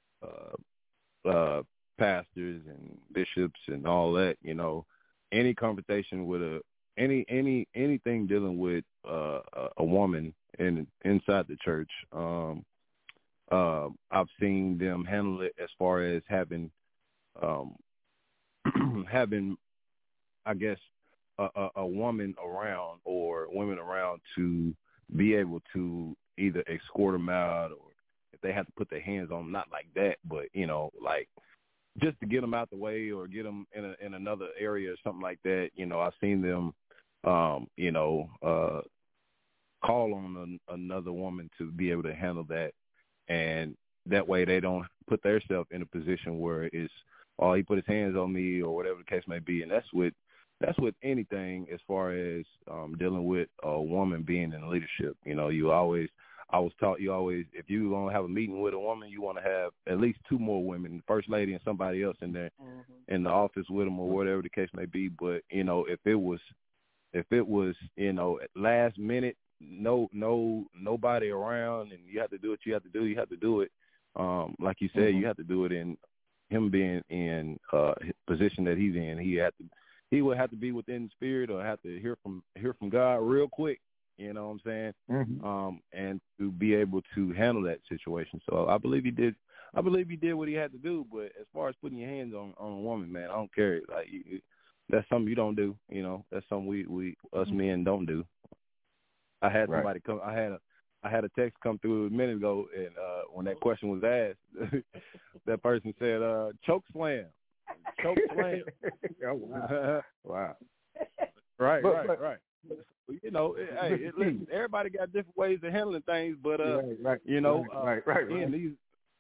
uh, uh, pastors and bishops and all that, you know. Any conversation with a any any anything dealing with uh, a, a woman in inside the church, um, uh, I've seen them handle it as far as having um, having, I guess, a, a, a woman around or women around to be able to either escort them out or if they have to put their hands on them, not like that, but you know, like. Just to get them out the way or get them in a, in another area or something like that. You know, I've seen them, um, you know, uh, call on an, another woman to be able to handle that. And that way they don't put themselves in a position where it's, oh, he put his hands on me or whatever the case may be. And that's with, that's with anything as far as um, dealing with a woman being in leadership. You know, you always, I was taught you always, if you want to have a meeting with a woman, you want to have at least two more women, the first lady and somebody else in there mm-hmm. in the office with them or whatever the case may be. But, you know, if it was, if it was, you know, last minute, no, no, nobody around and you have to do what you have to do, you have to do it. Um, like you said, mm-hmm. you have to do it in him being in uh his position that he's in. He had to, he would have to be within the spirit or have to hear from, hear from God real quick. You know what I'm saying? Mm-hmm. Um, and to be able to handle that situation. So I believe he did. I believe he did what he had to do. But as far as putting your hands on, on a woman, man, I don't care. Like you, that's something you don't do. You know, that's something we, we us mm-hmm. men don't do. I had right. somebody come. I had a I had a text come through a minute ago, and uh, when that question was asked, that person said, uh, "Choke slam, choke slam." Oh, wow! Wow! Right, but, right, but, right. you know, it, hey, it, listen, everybody got different ways of handling things, but uh, right, right, you know, right, right, right, uh, again, right. these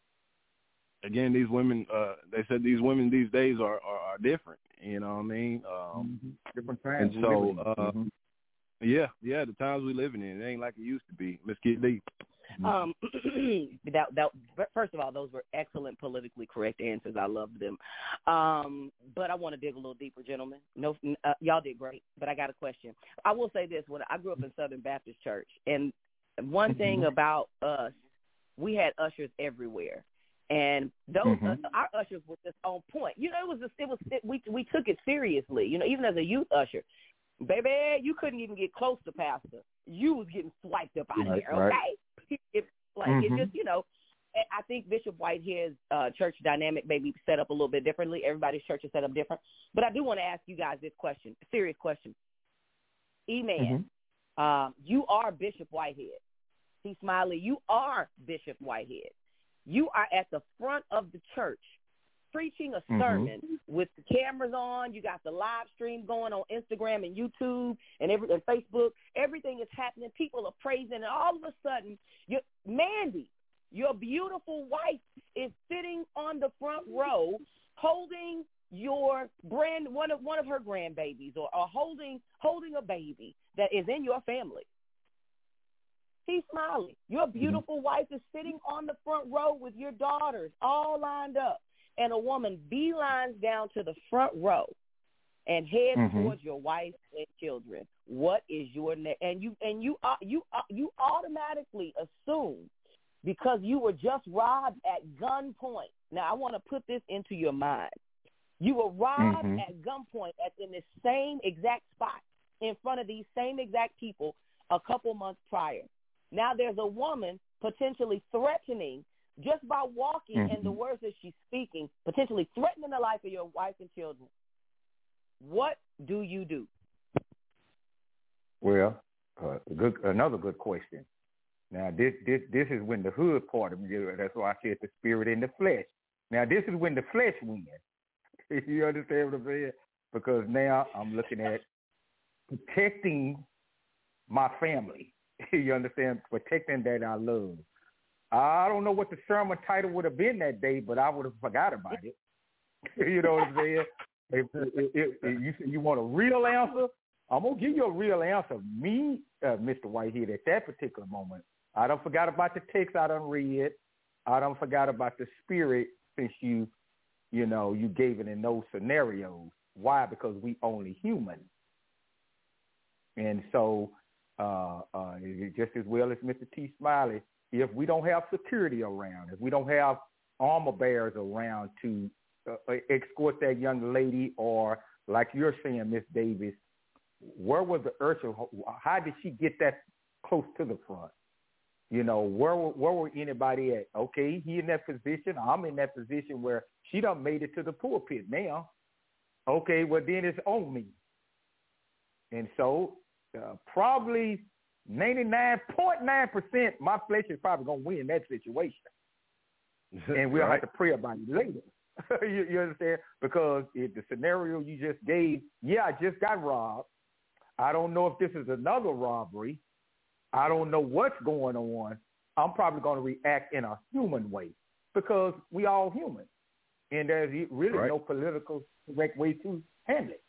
again these women, uh, they said these women these days are, are, are different. You know what I mean? Um, mm-hmm. Different times. And so, uh, mm-hmm. yeah, yeah, the times we living in, it ain't like it used to be. Miss Kid D. Um, that, that, first of all, those were excellent politically correct answers. I loved them. Um, but I want to dig a little deeper, gentlemen. No, uh, y'all did great, but I got a question. I will say this. When I grew up in Southern Baptist Church, and one mm-hmm. thing about us, we had ushers everywhere. And those mm-hmm. uh, our ushers were just on point. You know, it was just, it was it, we we took it seriously. You know, even as a youth usher, baby, you couldn't even get close to pastor. You was getting swiped up out right, here. Okay, right. it, like mm-hmm. it just you know. I think Bishop Whitehead's uh, church dynamic may be set up a little bit differently. Everybody's church is set up different. But I do want to ask you guys this question, a serious question. E-Man, mm-hmm. um, you are Bishop Whitehead. C. Smiley, you are Bishop Whitehead. You are at the front of the church preaching a sermon mm-hmm. with the cameras on. You got the live stream going on Instagram and YouTube and every and Facebook. Everything is happening. People are praising. And all of a sudden, you, Mandy, your beautiful wife is sitting on the front row holding your brand one of one of her grandbabies or, or holding holding a baby that is in your family. He's smiling. Your beautiful mm-hmm. wife is sitting on the front row with your daughters all lined up. And a woman beelines down to the front row and heads mm-hmm. towards your wife and children. What is your ne- and you and you uh, you uh, you automatically assume because you were just robbed at gunpoint. Now I want to put this into your mind. You were robbed mm-hmm. at gunpoint at in the same exact spot in front of these same exact people a couple months prior. Now there's a woman potentially threatening just by walking mm-hmm. and the words that she's speaking, potentially threatening the life of your wife and children. What do you do? Well, uh, good, another good question. Now, this this this is when the hood part of me, that's why I said the spirit and the flesh. Now, this is when the flesh wins. You understand what I'm saying? Because now I'm looking at protecting my family. You understand? Protecting that I love. I don't know what the sermon title would have been that day, but I would have forgot about it. You know what I'm saying? If, if, if, if you you want a real answer, I'm gonna give you a real answer. Me, uh, Mister Whitehead, at that particular moment, I don't forgot about the text I done read. I don't forgot about the spirit since you, you know, you gave it in those scenarios. Why? Because we only human, and so uh, uh, just as well as Mister T. Smiley. If we don't have security around, if we don't have armor bearers around to uh, escort that young lady, or like you're saying, Miss Davis, where was the usher? How did she get that close to the front? You know, where where were anybody at? Okay, he in that position. I'm in that position where she done made it to the pulpit now. Okay, well then it's on me. And so uh, probably ninety-nine point nine percent my flesh is probably going to win that situation. And we'll right. have to pray about it later. you, you understand? Because if the scenario you just gave, yeah, I just got robbed. I don't know if this is another robbery. I don't know what's going on. I'm probably going to react in a human way because we all human. And there's really right. no political correct way to handle it.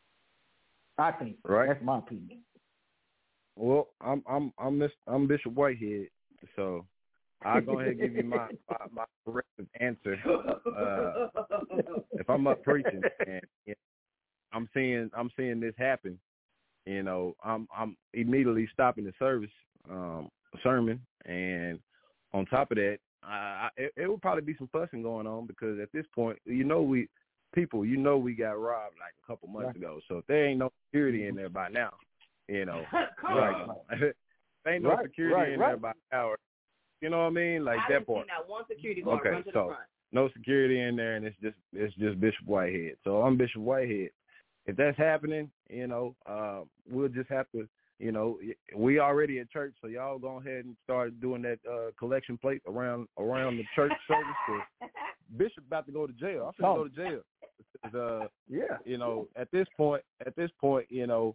I think. Right. That's my opinion. Well, I'm I'm I'm Miss I'm Bishop Whitehead, so I'll go ahead and give you my my, my corrective answer. Uh, if I'm up preaching and you know, I'm seeing I'm seeing this happen, you know, I'm I'm immediately stopping the service um, sermon, and on top of that, I, I, it, it will probably be some fussing going on because at this point, you know, we people, you know, we got robbed like a couple months yeah. ago, so if there ain't no security in there by now. You know, right. There ain't no right, security right, in right. there by hour. You know what I mean? Like I that didn't part. see not one security guard okay, run to so the front. no security in there, and it's just it's just Bishop Whitehead. So I'm Bishop Whitehead. If that's happening, you know, uh, we'll just have to, you know, we already at church, so y'all go ahead and start doing that uh, collection plate around around the church service. Bishop about to go to jail. I'm finna go to jail. Uh, yeah. You know, at this point, at this point, you know.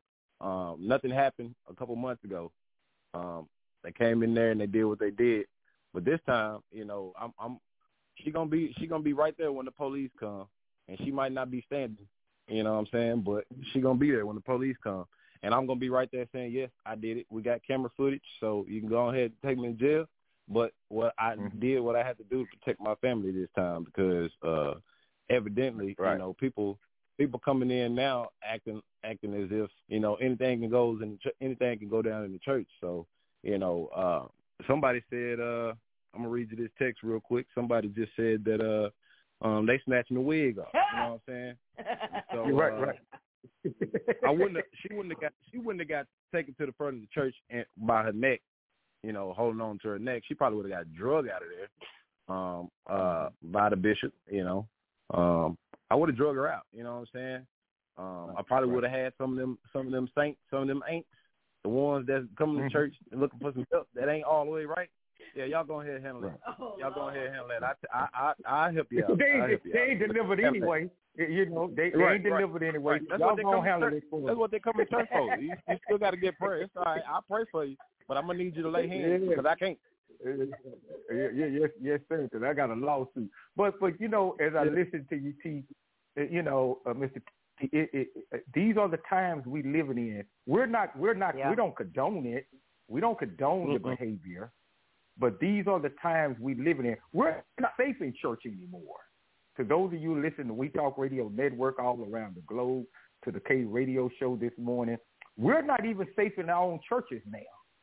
Um, nothing happened a couple months ago. Um, they came in there and they did what they did, but this time, you know, I'm, I'm she gonna be she gonna be right there when the police come, and she might not be standing, you know what I'm saying, but she gonna be there when the police come, and I'm gonna be right there saying, yes, I did it. We got camera footage, so you can go ahead and take me to jail. But what I mm-hmm. did, what I had to do to protect my family this time, because uh, evidently, right. you know, people people coming in now acting acting as if, you know, anything can goes in ch- anything can go down in the church. So, you know, uh, somebody said, uh, I'm gonna read you this text real quick. Somebody just said that uh, um, they snatching the wig off. You know what I'm saying? So, right, uh, right. I wouldn't. Have, she wouldn't have got. She wouldn't have got taken to the front of the church and by her neck. You know, holding on to her neck. She probably would have got drug out of there um, uh, by the bishop. You know, um, I would have drug her out. You know what I'm saying? Um, I probably would have had some of them, some of them saints, some of them ain'ts, the ones that's coming to mm-hmm. church and looking for some help that ain't all the way right. Yeah, y'all go ahead and handle it. Oh, y'all go ahead and handle that. I, I, I, I help you out. They, help you they out. ain't delivered anyway. You know, they, they right, ain't delivered right. anyway. Right. That's y'all what they gonna handle church. it for. That's what they come to church for. You, you still got to get prayer. It's all right. I'll pray for you, but I'm gonna need you to lay hands because I can't. Yeah, yeah, yes, yes, sir. Because I got a lawsuit. But, but you know, as I listen to you, T, you know, uh, Mister T, it, it, it, these are the times we living in. We're not, we're not, yeah. we don't condone it. We don't condone mm-hmm. the behavior. But these are the times we living in. We're not safe in church anymore. To those of you who listen to We Talk Radio Network all around the globe, to the K Radio Show this morning, we're not even safe in our own churches now.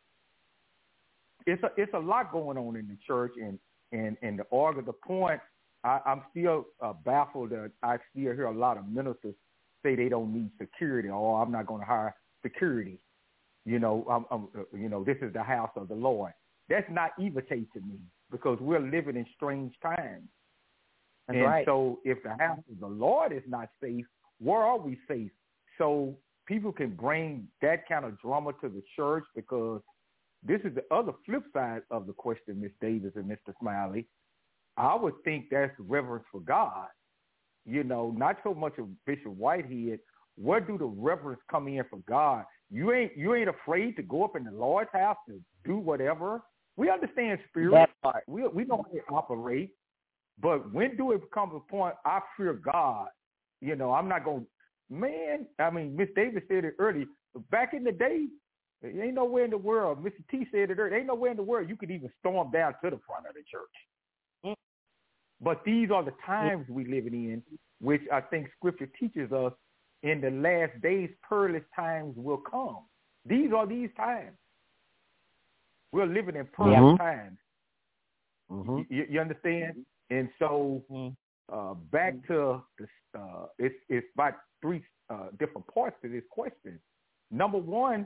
It's a it's a lot going on in the church, and and and the argue the point. I, I'm still uh, baffled that I still hear a lot of ministers say they don't need security, or I'm not going to hire security. You know, I'm, I'm uh, you know, this is the house of the Lord. That's naivete to me, because we're living in strange times. That's and right. so if the house of the Lord is not safe, where are we safe? So people can bring that kind of drama to the church, because this is the other flip side of the question, Miss Davis and Mister Smiley. I would think that's reverence for God. You know, not so much of Bishop Whitehead. Where do the reverence come in for God? You ain't you ain't afraid to go up in the Lord's house to do whatever. We understand spirit. That part. We we know how to operate. But when do it become a point I fear God? You know, I'm not going to, man, I mean, Miss Davis said it earlier. Back in the day, there ain't nowhere in the world, Mister T said it earlier, there ain't nowhere in the world you could even storm down to the front of the church. Mm. But these are the times we living in, which I think Scripture teaches us in the last days, perilous times will come. These are these times. We're living in perilous mm-hmm. times. Mm-hmm. You, you understand? And so uh, back to this, uh, it's it's about three uh, different parts to this question. Number one,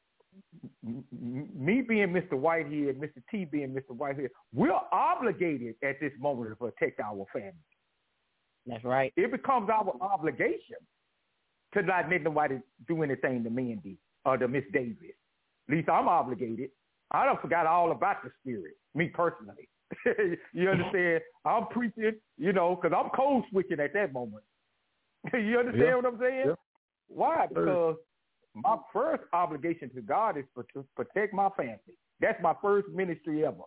m- me being Mister Whitehead, Mister T being Mister Whitehead, we're obligated at this moment to protect our family. That's right. It becomes our obligation to not let nobody do anything to Mandy or to Miss Davis. At least I'm obligated. I done forgot all about the spirit, me personally. You understand? I'm preaching, you know, because I'm code switching at that moment. You understand yeah. what I'm saying? Yeah. Why? Because my first obligation to God is to protect my family. That's my first ministry ever.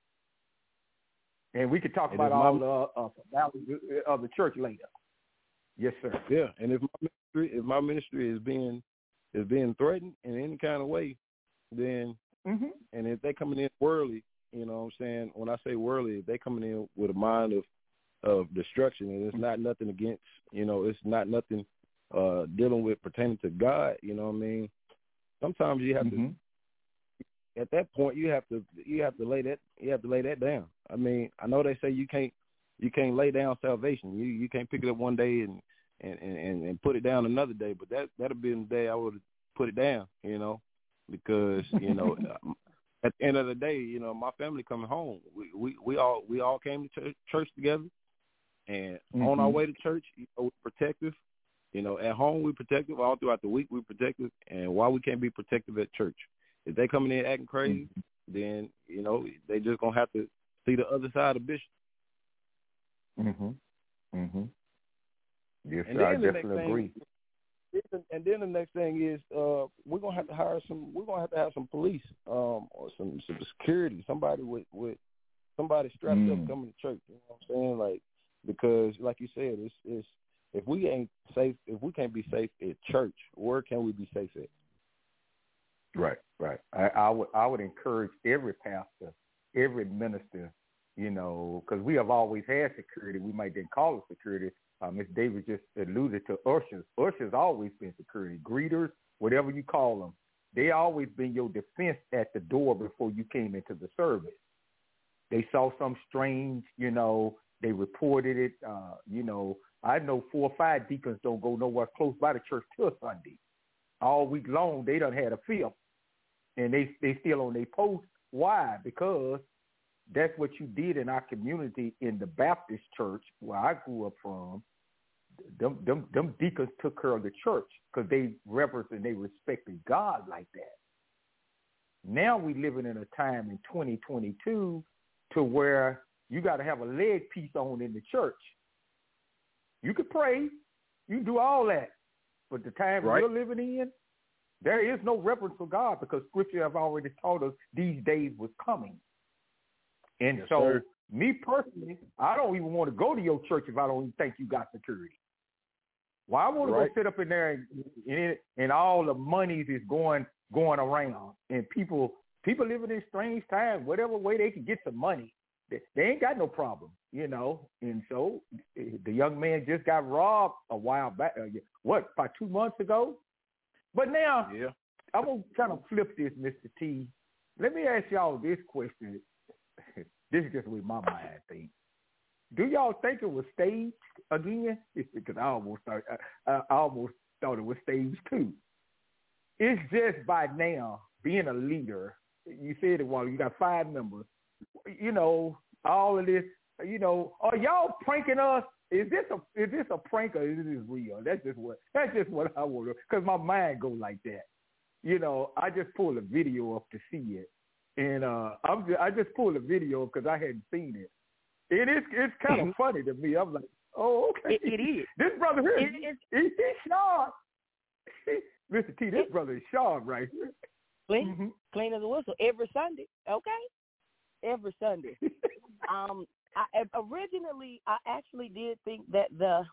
And we could talk and about all my, the uh, values of the church later. Yes, sir. Yeah, and if my ministry, if my ministry is being is being threatened in any kind of way, then mm-hmm. and if they coming in worldly. You know what I'm saying? When I say worldly, they coming in with a mind of, of destruction, and it's not nothing against, you know, it's not nothing uh, dealing with pertaining to God. You know what I mean? Sometimes you have mm-hmm. to, at that point, you have to, you have to lay that, you have to lay that down. I mean, I know they say you can't, you can't lay down salvation. You you can't pick it up one day and and, and, and put it down another day. But that that'll be the day I would put it down. You know, because you know. At the end of the day, you know, my family coming home. We we, we all we all came to ch- church together, and mm-hmm. on our way to church, you know, we're protective. You know, at home we're protective. All throughout the week we're protective. And why we can't be protective at church? If they coming in acting crazy, mm-hmm. then you know they just gonna have to see the other side of Bishop. Mhm. Mhm. Yes, and sir, I the definitely thing, agree. then, and then the next thing is uh, we're gonna have to hire some. We're gonna have to have some police, um, or some some security, somebody with with somebody strapped mm. up coming to church. You know what I'm saying? Like, because like you said, it's it's if we ain't safe, if we can't be safe at church, where can we be safe at? Right, right. I, I would I would encourage every pastor, every minister, you know, because we have always had security. We might didn't call it security. Uh, Miss Davis just alluded to ushers. Ushers always been security. Greeters, whatever you call them, they always been your defense at the door before you came into the service. They saw some strange, you know, they reported it. Uh, you know, I know four or five deacons don't go nowhere close by the church till Sunday. All week long, they done had a fifth, and they they still on their post. Why? Because that's what you did in our community in the Baptist church where I grew up from. Them, them, them deacons took care of the church because they reverenced and they respected God like that. Now we living in a time in twenty twenty-two to where you got to have a leg piece on in the church. You can pray, you can do all that, but the time right. we're living in, there is no reverence for God because Scripture have already taught us these days was coming. And yes, so, sir. Me personally, I don't even want to go to your church if I don't even think you got security. Well, I want right. to go sit up in there and, and and all the monies is going going around, and people people living in strange times. Whatever way they can get some money, they, they ain't got no problem, you know. And so the young man just got robbed a while back. Uh, what, about two months ago? But now yeah. I'm gonna kind of flip this, Mister T. Let me ask y'all this question. This is just what my mind thinks. Do y'all think it was staged again? Because I almost thought, I, I almost thought it was staged too. It's just by now being a leader. You said it while you got five members. You know all of this. You know, are y'all pranking us? Is this a is this a prank or is this real? That's just what that's just what I want to. Because my mind goes like that. You know, I just pulled a video up to see it. And uh, I'm just, I just pulled a video because I hadn't seen it. It is it's kind of mm-hmm. funny to me. I'm like, oh, okay. It, it is. This brother here, it, he, he, he's sharp. Mister T, this it, brother is sharp right here. Clean, mm-hmm. clean as a whistle every Sunday. Okay, every Sunday. um, I, originally, I actually did think that the.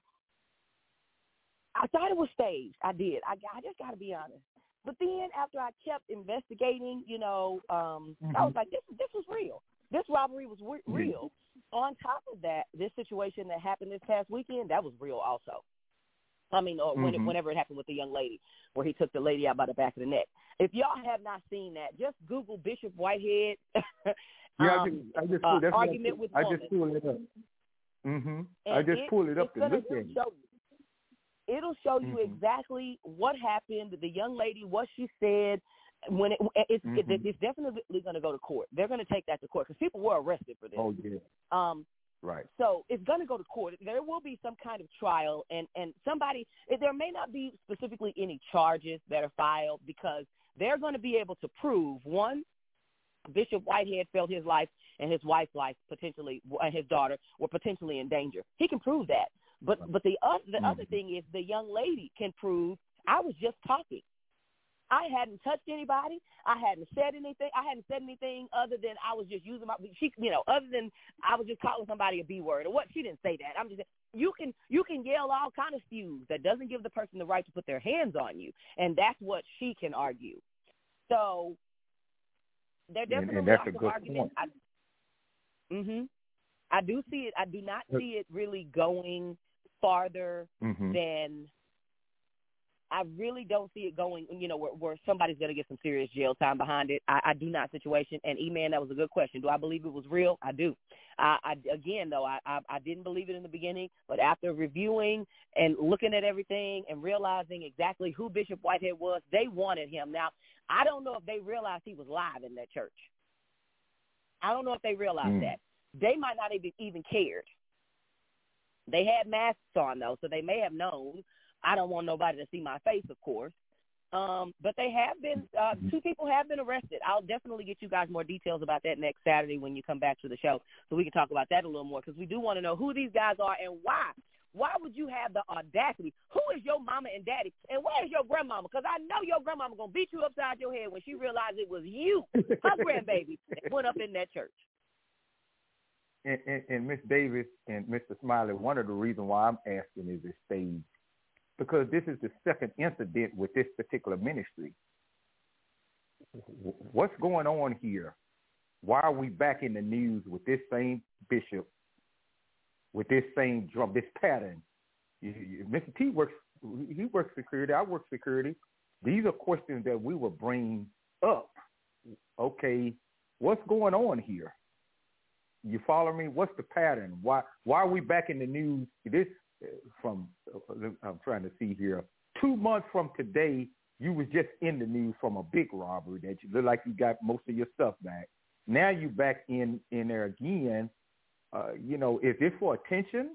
I thought it was staged. I did. I, I just got to be honest. But then after I kept investigating, you know, um, mm-hmm. I was like, this this was real. This robbery was re- real. Mm-hmm. On top of that, this situation that happened this past weekend, that was real also. I mean, or when mm-hmm. it, whenever it happened with the young lady, where he took the lady out by the back of the neck. If y'all have not seen that, just Google Bishop Whitehead yeah, um, I just, I just uh, that's argument I, with I woman. just pulled it up. Mm-hmm. And I just it, pulled it up to gonna, look at it. Show you. It'll show you mm-hmm. exactly what happened, the young lady, what she said. When it, it's, mm-hmm. it, it's definitely going to go to court. They're going to take that to court because people were arrested for this. Oh, yeah. Um, right. So it's going to go to court. There will be some kind of trial, and, and somebody – there may not be specifically any charges that are filed because they're going to be able to prove, one, Bishop Whitehead felt his life and his wife's life potentially and his daughter were potentially in danger. He can prove that. But but the, uh, the mm-hmm. other thing is the young lady can prove I was just talking. I hadn't touched anybody. I hadn't said anything. I hadn't said anything other than I was just using my, she, you know, other than I was just calling somebody a B word or what. She didn't say that. I'm just saying, you can, you can yell all kind of spews that doesn't give the person the right to put their hands on you. And that's what she can argue. So there definitely and, and that's lots a good of arguments. point. I, mm-hmm. I do see it. I do not see it really going farther mm-hmm. than I really don't see it going, you know, where, where somebody's going to get some serious jail time behind it. I, I do not situation. And, E-Man, that was a good question. Do I believe it was real? I do. I, I again, though, I, I, I didn't believe it in the beginning. But after reviewing and looking at everything and realizing exactly who Bishop Whitehead was, they wanted him. Now, I don't know if they realized he was live in that church. I don't know if they realized mm. that. They might not even, even cared. They had masks on, though, so they may have known. I don't want nobody to see my face, of course. Um, but they have been, uh, two people have been arrested. I'll definitely get you guys more details about that next Saturday when you come back to the show so we can talk about that a little more because we do want to know who these guys are and why. Why would you have the audacity? Who is your mama and daddy? And where is your grandmama? Because I know your grandmama going to beat you upside your head when she realized it was you, her grandbaby, that went up in that church. And, and, and Miss Davis and Mister Smiley, one of the reasons why I'm asking is this stage, because this is the second incident with this particular ministry. What's going on here? Why are we back in the news with this same bishop, with this same drum, this pattern? You, you, Mister T works, he works security, I work security. These are questions that we will bring up. Okay, what's going on here? You follow me? What's the pattern? Why why are we back in the news? This from, I'm trying to see here, two months from today, you was just in the news from a big robbery that you look like you got most of your stuff back. Now you back in, in there again. Uh, you know, is this for attention?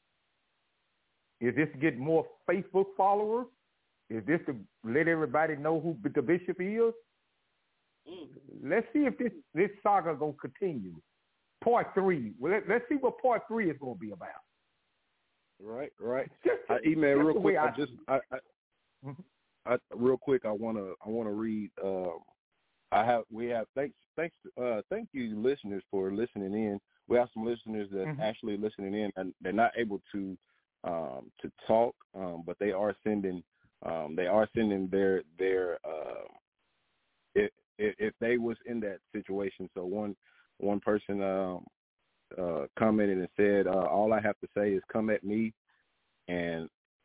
Is this to get more Facebook followers? Is this to let everybody know who the bishop is? Mm. Let's see if this, this saga going to continue. Part three. Well, let, let's see what part three is going to be about. Right, right. Just, I email real quick. I, I just, I, I, mm-hmm. I, real quick. I wanna, I wanna read. Um, I have, we have. Thanks, thanks, uh, thank you, listeners, for listening in. We have some listeners that mm-hmm. actually listening in, and they're not able to, um, to talk, um, but they are sending, um, they are sending their, their, uh, if, if, if they was in that situation. So one. One person um, uh, commented and said, uh, all I have to say is come at me, and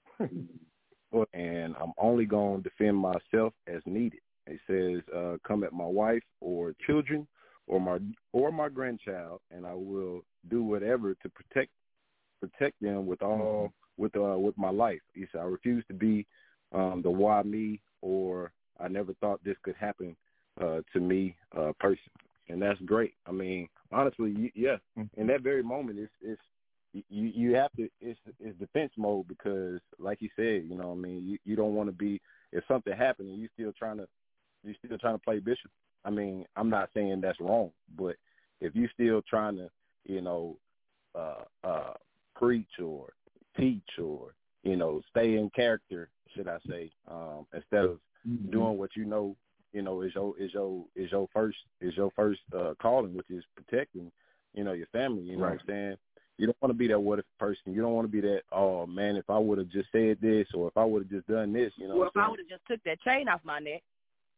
and I'm only going to defend myself as needed. It says, uh, come at my wife or children or my or my grandchild, and I will do whatever to protect protect them with all with uh, with my life. He said, I refuse to be um, the why me, or I never thought this could happen uh, to me uh, person. And that's great. I mean, honestly, you, yeah. In that very moment, it's it's you you have to it's it's defense mode, because, like you said, you know, what I mean, you, you don't want to be, if something happened and you still trying to you still trying to play bishop. I mean, I'm not saying that's wrong, but if you still trying to, you know, uh, uh, preach or teach or, you know, stay in character, should I say, um, instead of mm-hmm. doing what you know. You know, is your is your is your first is your first uh, calling, which is protecting, you know, your family. You know right. what I'm saying? You don't want to be that what if person. You don't want to be that, oh man, if I would have just said this, or if I would have just done this, you know. Well, if I would have just took that chain off my neck,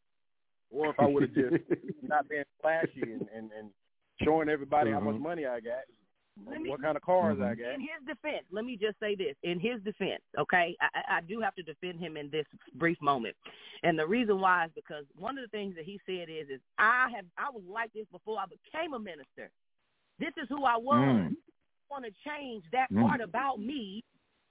or if I would have just not been flashy and, and, and showing everybody mm-hmm. how much money I got. Me, what kind of cars mm-hmm. I got. In his defense, let me just say this. In his defense, okay, I, I do have to defend him in this brief moment. And the reason why is because one of the things that he said is, is I have I was like this before I became a minister. This is who I was. Mm. I want to change that mm. part about me.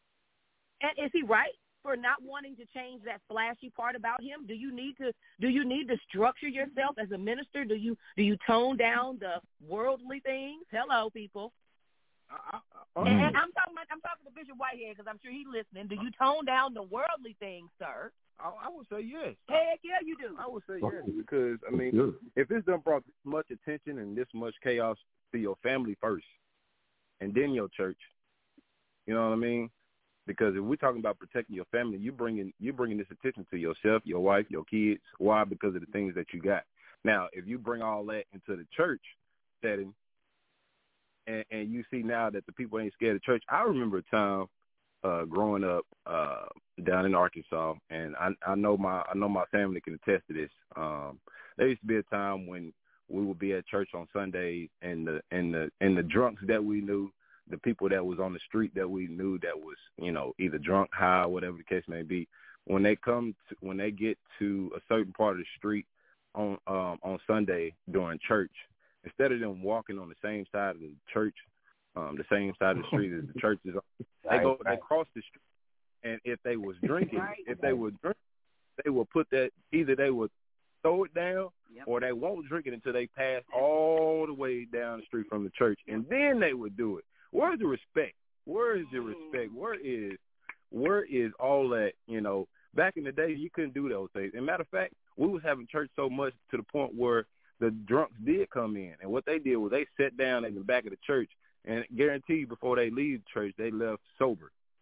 And is he right for not wanting to change that flashy part about him? Do you need to do you need to structure yourself as a minister? Do you do you tone down the worldly things? Hello, people. I, I, and, and I'm talking about, I'm talking to Bishop Whitehead, because I'm sure he's listening. Do you tone down the worldly things, sir? I, I would say yes. Heck yeah, you do. I would say yes, because I mean, if it's done brought this much attention and this much chaos to your family first, and then your church, you know what I mean? Because if we're talking about protecting your family, you bringing you bringing this attention to yourself, your wife, your kids. Why? Because of the things that you got. Now, if you bring all that into the church setting, And, and you see now that the people ain't scared of church. I remember a time uh, growing up uh, down in Arkansas, and I, I know my I know my family can attest to this. Um, there used to be a time when we would be at church on Sundays, and the and the and the drunks that we knew, the people that was on the street that we knew that was, you know, either drunk, high, whatever the case may be, when they come to, when they get to a certain part of the street on um, on Sunday during church, instead of them walking on the same side of the church, um, the same side of the street as the church is on, they go, they cross the street, and if they was drinking, if they would drink, they would put that, either they would throw it down, yep. or they won't drink it until they pass all the way down the street from the church, and then they would do it. Where's the respect? Where is the respect? Where is, where is all that, you know, back in the day, you couldn't do those things. As a matter of fact, we was having church so much to the point where the drunks did come in, and what they did was they sat down in the back of the church, and guarantee you before they leave church, they left sober.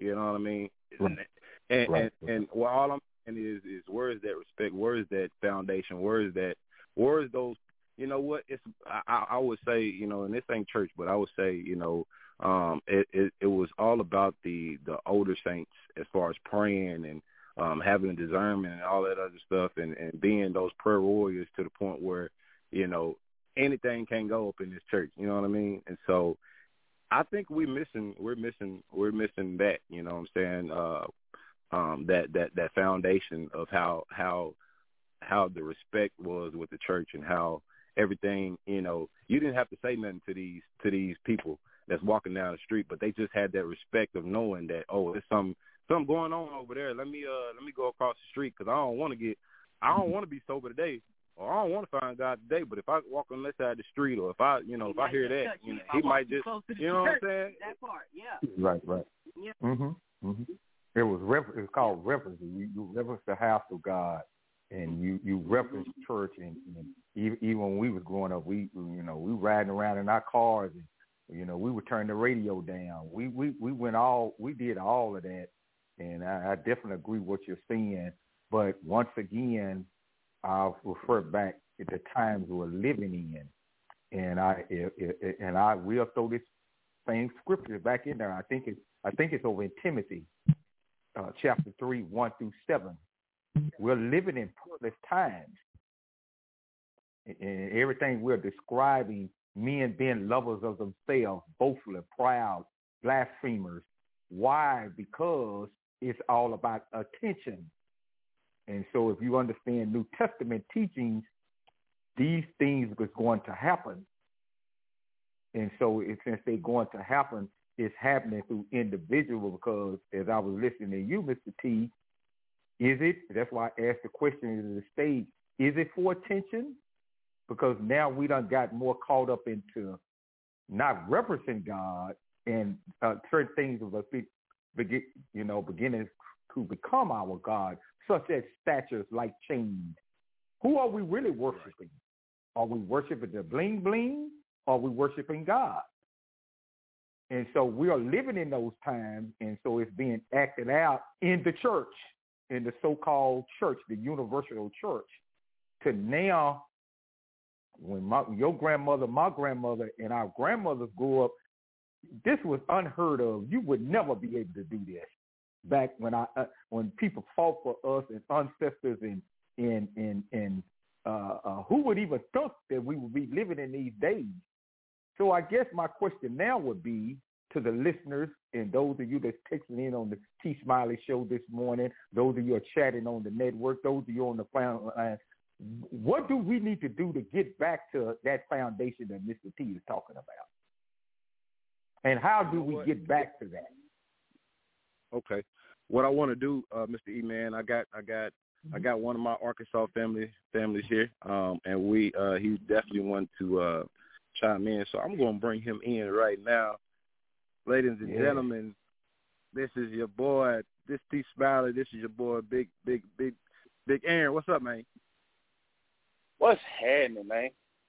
You know what I mean? Right. And right. and, and well, all I'm saying is is where is that respect? Where is that foundation? Where is that? Where is those? You know what? It's I, I would say, you know, and this ain't church, but I would say, you know, um, it, it it was all about the the older saints as far as praying and um, having discernment and all that other stuff, and, and being those prayer warriors to the point where, you know, anything can go up in this church. You know what I mean? And so, I think we're missing we're missing we're missing that. You know what I'm saying? Uh, um, that that that foundation of how how how the respect was with the church and how everything, you know, you didn't have to say nothing to these to these people that's walking down the street, but they just had that respect of knowing that, oh, there's some something going on over there. Let me uh let me go across the street because I don't want to get I don't want to be sober today, or I don't want to find God today. But if I walk on this side of the street, or if I you know he if I hear that, you know, he might just you know what I'm saying? That part, yeah. Right, right. Yeah. Mhm. Mhm. It was rever- it was called reverence. You, you reverence the house of God. And you, you reference church, and, and even, even when we was growing up, we you know we riding around in our cars, and you know we would turn the radio down. We we, we went all we did all of that, and I, I definitely agree with what you're saying. But once again, I'll refer back to the times we're living in, and I it, it, and I will throw this same scripture back in there. I think it's I think it's over in Timothy, uh, chapter three, one through seven. We're living in perilous times, and everything we're describing, men being lovers of themselves, boastful, proud, blasphemers. Why? Because it's all about attention. And so if you understand New Testament teachings, these things are going to happen. And so it, since they're going to happen, it's happening through individuals, because as I was listening to you, Mister T, is it, that's why I asked the question to the stage, is it for attention? Because now we done got more caught up into not referencing God, and uh, certain things of us, begin, you know, beginning to become our God, such as statues like chains. Who are we really worshiping? Are we worshiping the bling bling? Or are we worshiping God? And so we are living in those times, and so it's being acted out in the church, in the so-called church, the universal church. To now, when my, your grandmother, my grandmother, and our grandmothers grew up, this was unheard of. You would never be able to do this. Back when I, uh, when people fought for us and ancestors, and and and and uh, uh, who would even think that we would be living in these days? So I guess my question now would be to the listeners and those of you that's texting in on the T. Smiley show this morning, those of you are chatting on the network, those of you on the phone line, what do we need to do to get back to that foundation that Mister T is talking about? And how do we get back to that? Okay. What I want to do, uh, Mister E, man, I got, I got, I got one of my Arkansas family families here, um, and we, uh, he definitely wanted to uh, chime in, so I'm going to bring him in right now. Ladies and yeah. gentlemen, this is your boy, this T. Smiley, this is your boy, Big, Big, Big, Big Aaron. What's up, man? What's happening, man?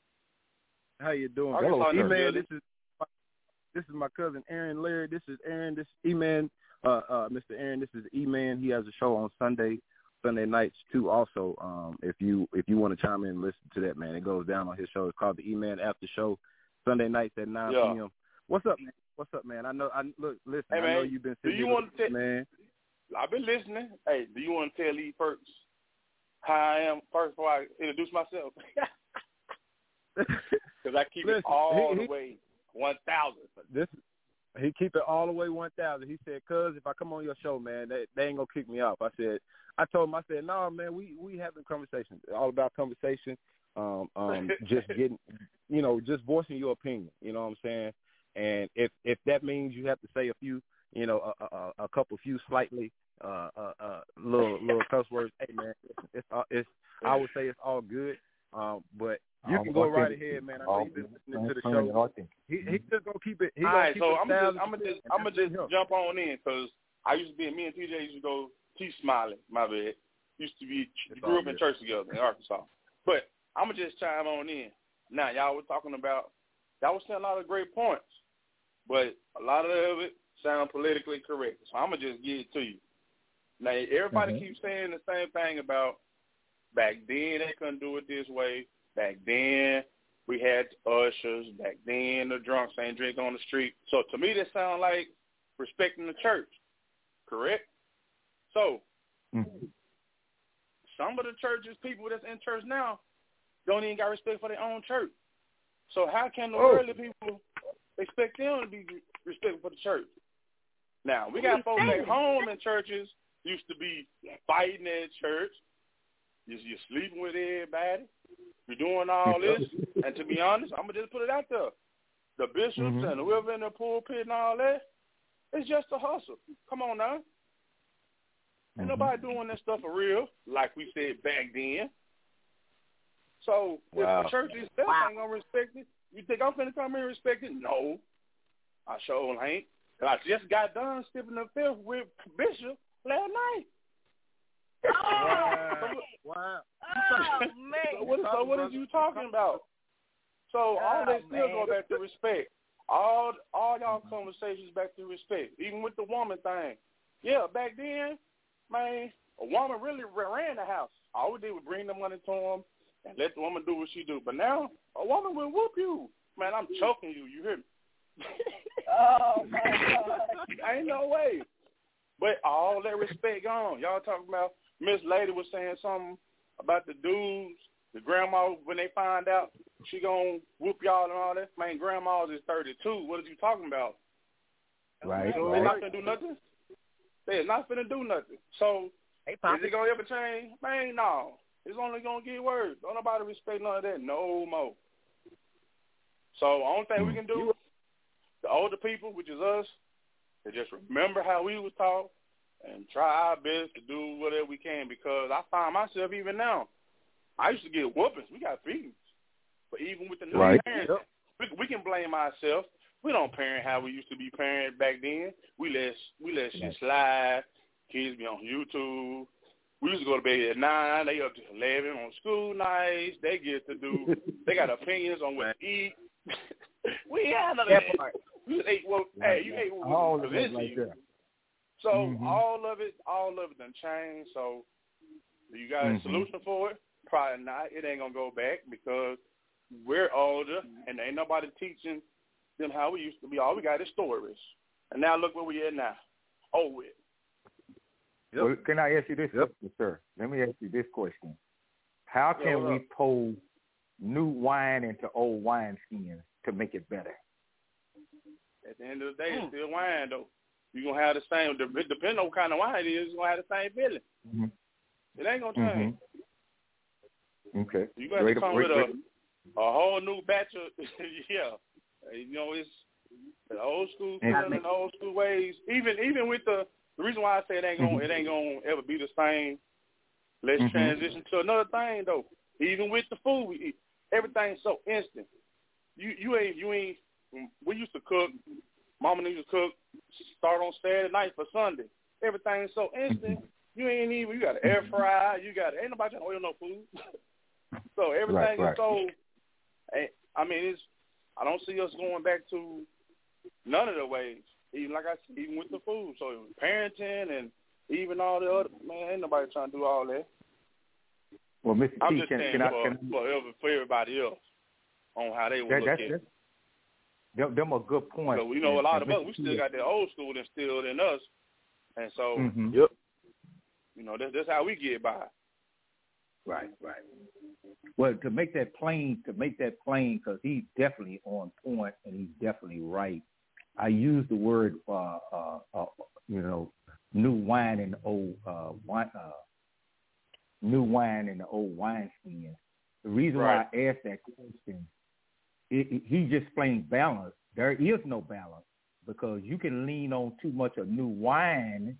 How you doing? Hello, E-Man, this is this is my cousin Aaron Laird. This is Aaron. This is E-Man, uh, uh, Mister Aaron. This is E-Man. He has a show on Sunday, Sunday nights too. Also, um, if you if you want to chime in and listen to that, man, it goes down on his show. It's called the E-Man After Show, Sunday nights at nine yeah. p.m. What's up, man? What's up, man? I know. I look. Listen. Hey, I man, know you've been. Do you want to tell, man? I've been listening. Hey, do you want to tell Lee first how I am first before I introduce myself? Because I keep Listen, it all he, the he, way one thousand. This he keep it all the way one thousand. He said, "Cuz if I come on your show, man, they, they ain't gonna kick me off." I said, I told him, I said, "No, man, we we having conversations. All about conversation. Um, um, just getting, you know, just voicing your opinion. You know what I'm saying? And if if that means you have to say a few, you know, a, a, a couple few slightly uh, uh, uh, little little cuss words, hey man, it's, it's it's I would say it's all good. Um, but you can go right ahead, man. I know you've been listening to the show. He he just gonna keep it. He all gonna right, keep so it I'm just I'm gonna just I'm gonna just him. jump on in because I used to be me and T J used to go T Smiley. My bad. Used to be It's grew up good. in church together in Arkansas. But I'm gonna just chime on in. Now y'all were talking about y'all was saying a lot of great points, but a lot of it sound politically correct. So I'm going to just give it to you. Now, everybody mm-hmm. keeps saying the same thing about back then they couldn't do it this way. Back then we had ushers. Back then the drunks ain't drink on the street. So to me that sounds like respecting the church, correct? So mm-hmm. some of the churches, people that's in church now, don't even got respect for their own church. So how can the oh. worldly people expect them to be respectful for the church? Now, we got folks at home in churches used to be fighting at church. You're, you're sleeping with everybody. You're doing all this. And to be honest, I'm going to just put it out there. The bishops mm-hmm. and whoever in the pulpit and all that, it's just a hustle. Come on now. Ain't mm-hmm. nobody doing that stuff for real, like we said back then. So wow. if the church itself wow. ain't going to respect it, you think I'm going to come here and respect it? No. I sure ain't. I just got done stepping the fifth with Bishop last night. Wow. So, wow. Oh, man. So what, so what are you talking about? So all that still go back to respect. All all y'all conversations back to respect. Even with the woman thing. Yeah, back then, man, a woman really ran the house. All we did was bring the money to them and let the woman do what she do. But now, a woman will whoop you. Man, I'm choking you. You hear me? Oh, my God. Ain't no way. But all that respect gone. Y'all talking about Miss Lady was saying something about the dudes, the grandma, when they find out she gonna whoop y'all and all that. Man, grandma's is thirty-two. What are you talking about? Right. They're right. not going to do nothing? They're not going to do nothing. So hey, is it going to ever change? Man, no. It's only going to get worse. Don't nobody respect none of that no more. So the only thing we can do, the older people, which is us, to just remember how we was taught and try our best to do whatever we can, because I find myself even now, I used to get whoopings. We got beatings. But even with the new right. parents, we, we can blame ourselves. We don't parent how we used to be parented back then. We let we let shit slide. Kids be on YouTube. We used to go to bed at nine. They up to eleven on school nights. They get to do. They got opinions on what to eat. We had none of that. that. We just ate what. Yeah, hey, you ate what all was of it like you. that. So mm-hmm. all of it, all of it done changed. So do you got a mm-hmm. solution for it? Probably not. It ain't gonna go back because we're older and ain't nobody teaching them how we used to be. All we got is stories. And now look where we at now. Oh, with. Yep. Well, can I ask you this yep. question, sir? Let me ask you this question. How can yeah, we pour new wine into old wineskins to make it better? At the end of the day, it's still wine, though. You're going to have the same, depending on what kind of wine it is, you're going to have the same feeling. Mm-hmm. It ain't going to change. Mm-hmm. Okay. You're going to have to come with a, a whole new batch of, yeah. You know, it's the old school feeling and the old school ways. Even even with the, the reason why I say it ain't going, mm-hmm. it ain't going to ever be the same. Let's mm-hmm. transition to another thing, though. Even with the food we eat, everything's so instant. You you ain't you ain't. We used to cook. Mama used to cook. Start on Saturday night for Sunday. Everything's so instant. You ain't even. You got an air fryer. You got ain't nobody trying to oil no food. So everything right, right. is so. I mean, it's. I don't see us going back to none of the ways. Even like I said, even with the food. So parenting and even all the other, man, ain't nobody trying to do all that. Well, Mister I'm T, just can, saying can for, I, can, for, for everybody else on how they would that, look that's, at it. Them, them a good point. So we know and, a lot of Mister us, we still got that old school instilled in us. And so, mm-hmm. yep. you know, that's, that's how we get by. Right, right. Well, to make that plain, to make that plain, because he's definitely on point and he's definitely right. I use the word, uh, uh, uh, you know, new wine in the old uh, wine, uh, new wine in the old wineskin. The reason right. why I asked that question, it, it, he just explained balance. There is no balance because you can lean on too much of new wine.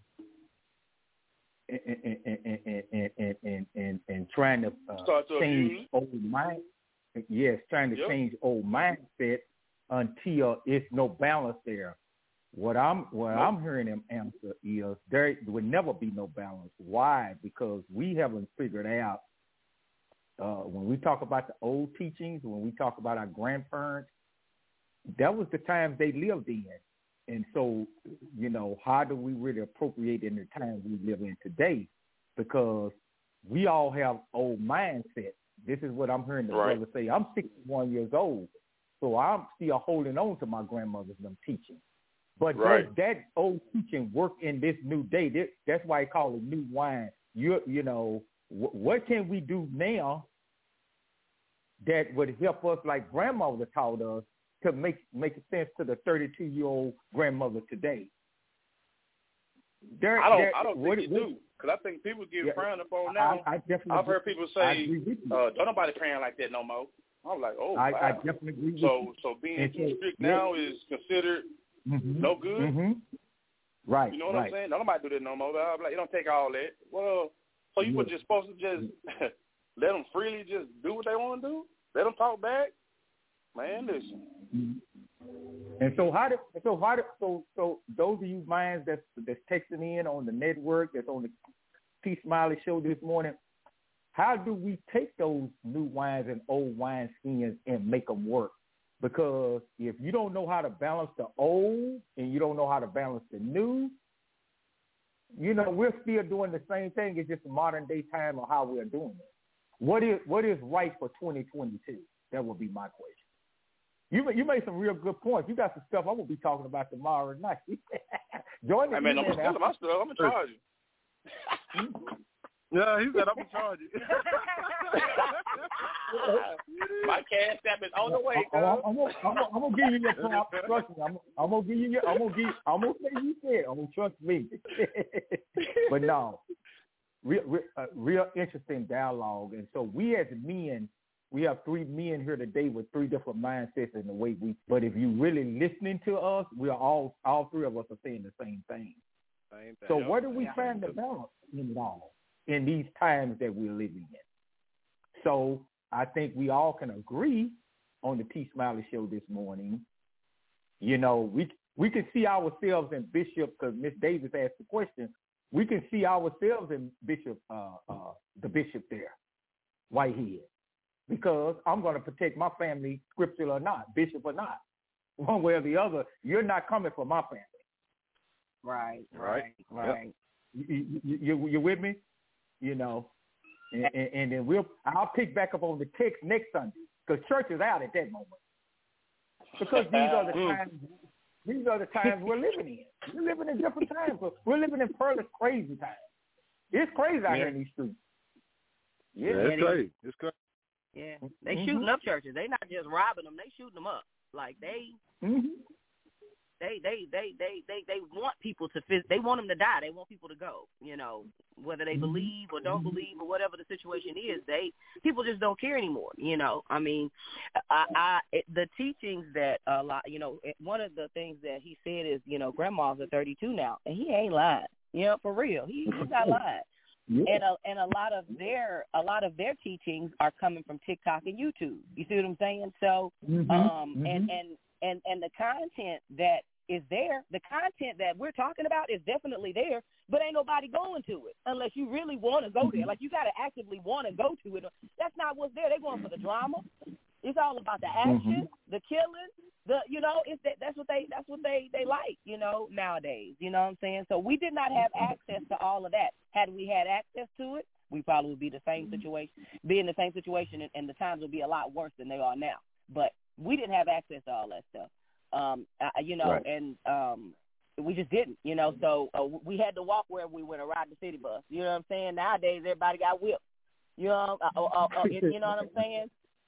And and and and and, and, and, and trying to, uh, to change abuse. old mind, yes, trying to yep. change old mindset until it's no balance there. What I'm what nope. I'm hearing him answer is there would never be no balance. Why? Because we haven't figured out uh, when we talk about the old teachings, when we talk about our grandparents, that was the times they lived in. and so, you know, how do we really appropriate in the time we live in today? Because we all have old mindsets. This is what I'm hearing the right. brother say. I'm sixty-one years old, so I'm still holding on to my grandmother's them teaching. But right. does that old teaching work in this new day? This, that's why I call it new wine. You, you know, wh- what can we do now that would help us, like grandmother taught us, to make make sense to the thirty-two-year-old grandmother today? There, I don't. there, I don't think what, you what, do, because I think people get yeah, frowned upon now. I, I definitely I've heard people say, uh, "Don't nobody praying like that no more." I'm like, "Oh, I, wow." I definitely agree with so, you. so being And too so, strict yeah. now is considered mm-hmm. no good. Mm-hmm. Right. You know what right. I'm saying? Don't nobody do that no more. I'm like, it don't take all that. Well, so you yeah. were just supposed to just let them freely just do what they want to do? Let them talk back? Man, listen. Mm-hmm. And so how do so how do so so those of you minds that's that's texting in on the network, that's on the T Smiley show this morning, how do we take those new wines and old wine skins and make them work? Because if you don't know how to balance the old and you don't know how to balance the new, you know, we're still doing the same thing. It's just a modern day time of how we're doing it. What is what is right for twenty twenty-two? That would be my question. You you made some real good points. You got some stuff I'm gonna be talking about tomorrow night. Join I me. mean, I'm gonna tell my stuff. I'm gonna charge you. Yeah, he said I'm gonna charge you. My cash app is on the way. I'm, I'm, I'm, gonna, I'm, gonna, I'm gonna give you your prompt. Trust me. I'm, I'm gonna give you your. I'm gonna give. I'm gonna say you said. I'm gonna trust me. But no, real, real, uh, real interesting dialogue. And so we as men. We have three men here today with three different mindsets in the way we. But if you really listening to us, we are all all three of us are saying the same thing. Same thing. So where do we find the balance in it all in these times that we're living in? So I think we all can agree on the T Smiley show this morning. You know, we we can see ourselves in Bishop, because Miss Davis asked the question. We can see ourselves in Bishop, uh, uh, the Bishop there, Whitehead. Because I'm going to protect my family, scriptural or not, bishop or not. One way or the other, you're not coming for my family. Right, right, right. right. You, you, you, you with me? You know, and, and, and then we'll I'll pick back up on the text next Sunday, because church is out at that moment. Because these are the times, these are the times we're living in. We're living in different times. We're living in pearly crazy times. It's crazy out yeah. here in these streets. Yeah, yeah it's crazy. It's crazy. Yeah, they mm-hmm. shooting up churches. They not just robbing them; they shooting them up. Like they, mm-hmm. they, they, they, they, they, they want people to. They want them to die. They want people to go. You know, whether they mm-hmm. believe or don't believe or whatever the situation is, they people just don't care anymore. You know, I mean, I, I it, the teachings that a lot. You know, one of the things that he said is, you know, grandma's are thirty-two now, and he ain't lying. You know, for real, he, he's not lying. Yeah. And a, and a lot of their a lot of their teachings are coming from TikTok and YouTube. You see what I'm saying? So, mm-hmm. um, mm-hmm. and, and and and the content that is there, the content that we're talking about is definitely there, but ain't nobody going to it unless you really want to go there. Like you got to actively want to go to it. That's not what's there. They're going for the drama. It's all about the action, mm-hmm. the killing, the you know. It's that, that's what they that's what they they like. You know, nowadays. You know what I'm saying? So we did not have access to all of that. Had we had access to it, we probably would be the same situation, be in the same situation, and, and the times would be a lot worse than they are now. But we didn't have access to all that stuff. Um, uh, you know, right. and um, we just didn't. You know, so uh, we had to walk where we went or ride the city bus. You know what I'm saying? Nowadays, everybody got whipped. You know, uh, uh, uh, uh, you know what I'm saying?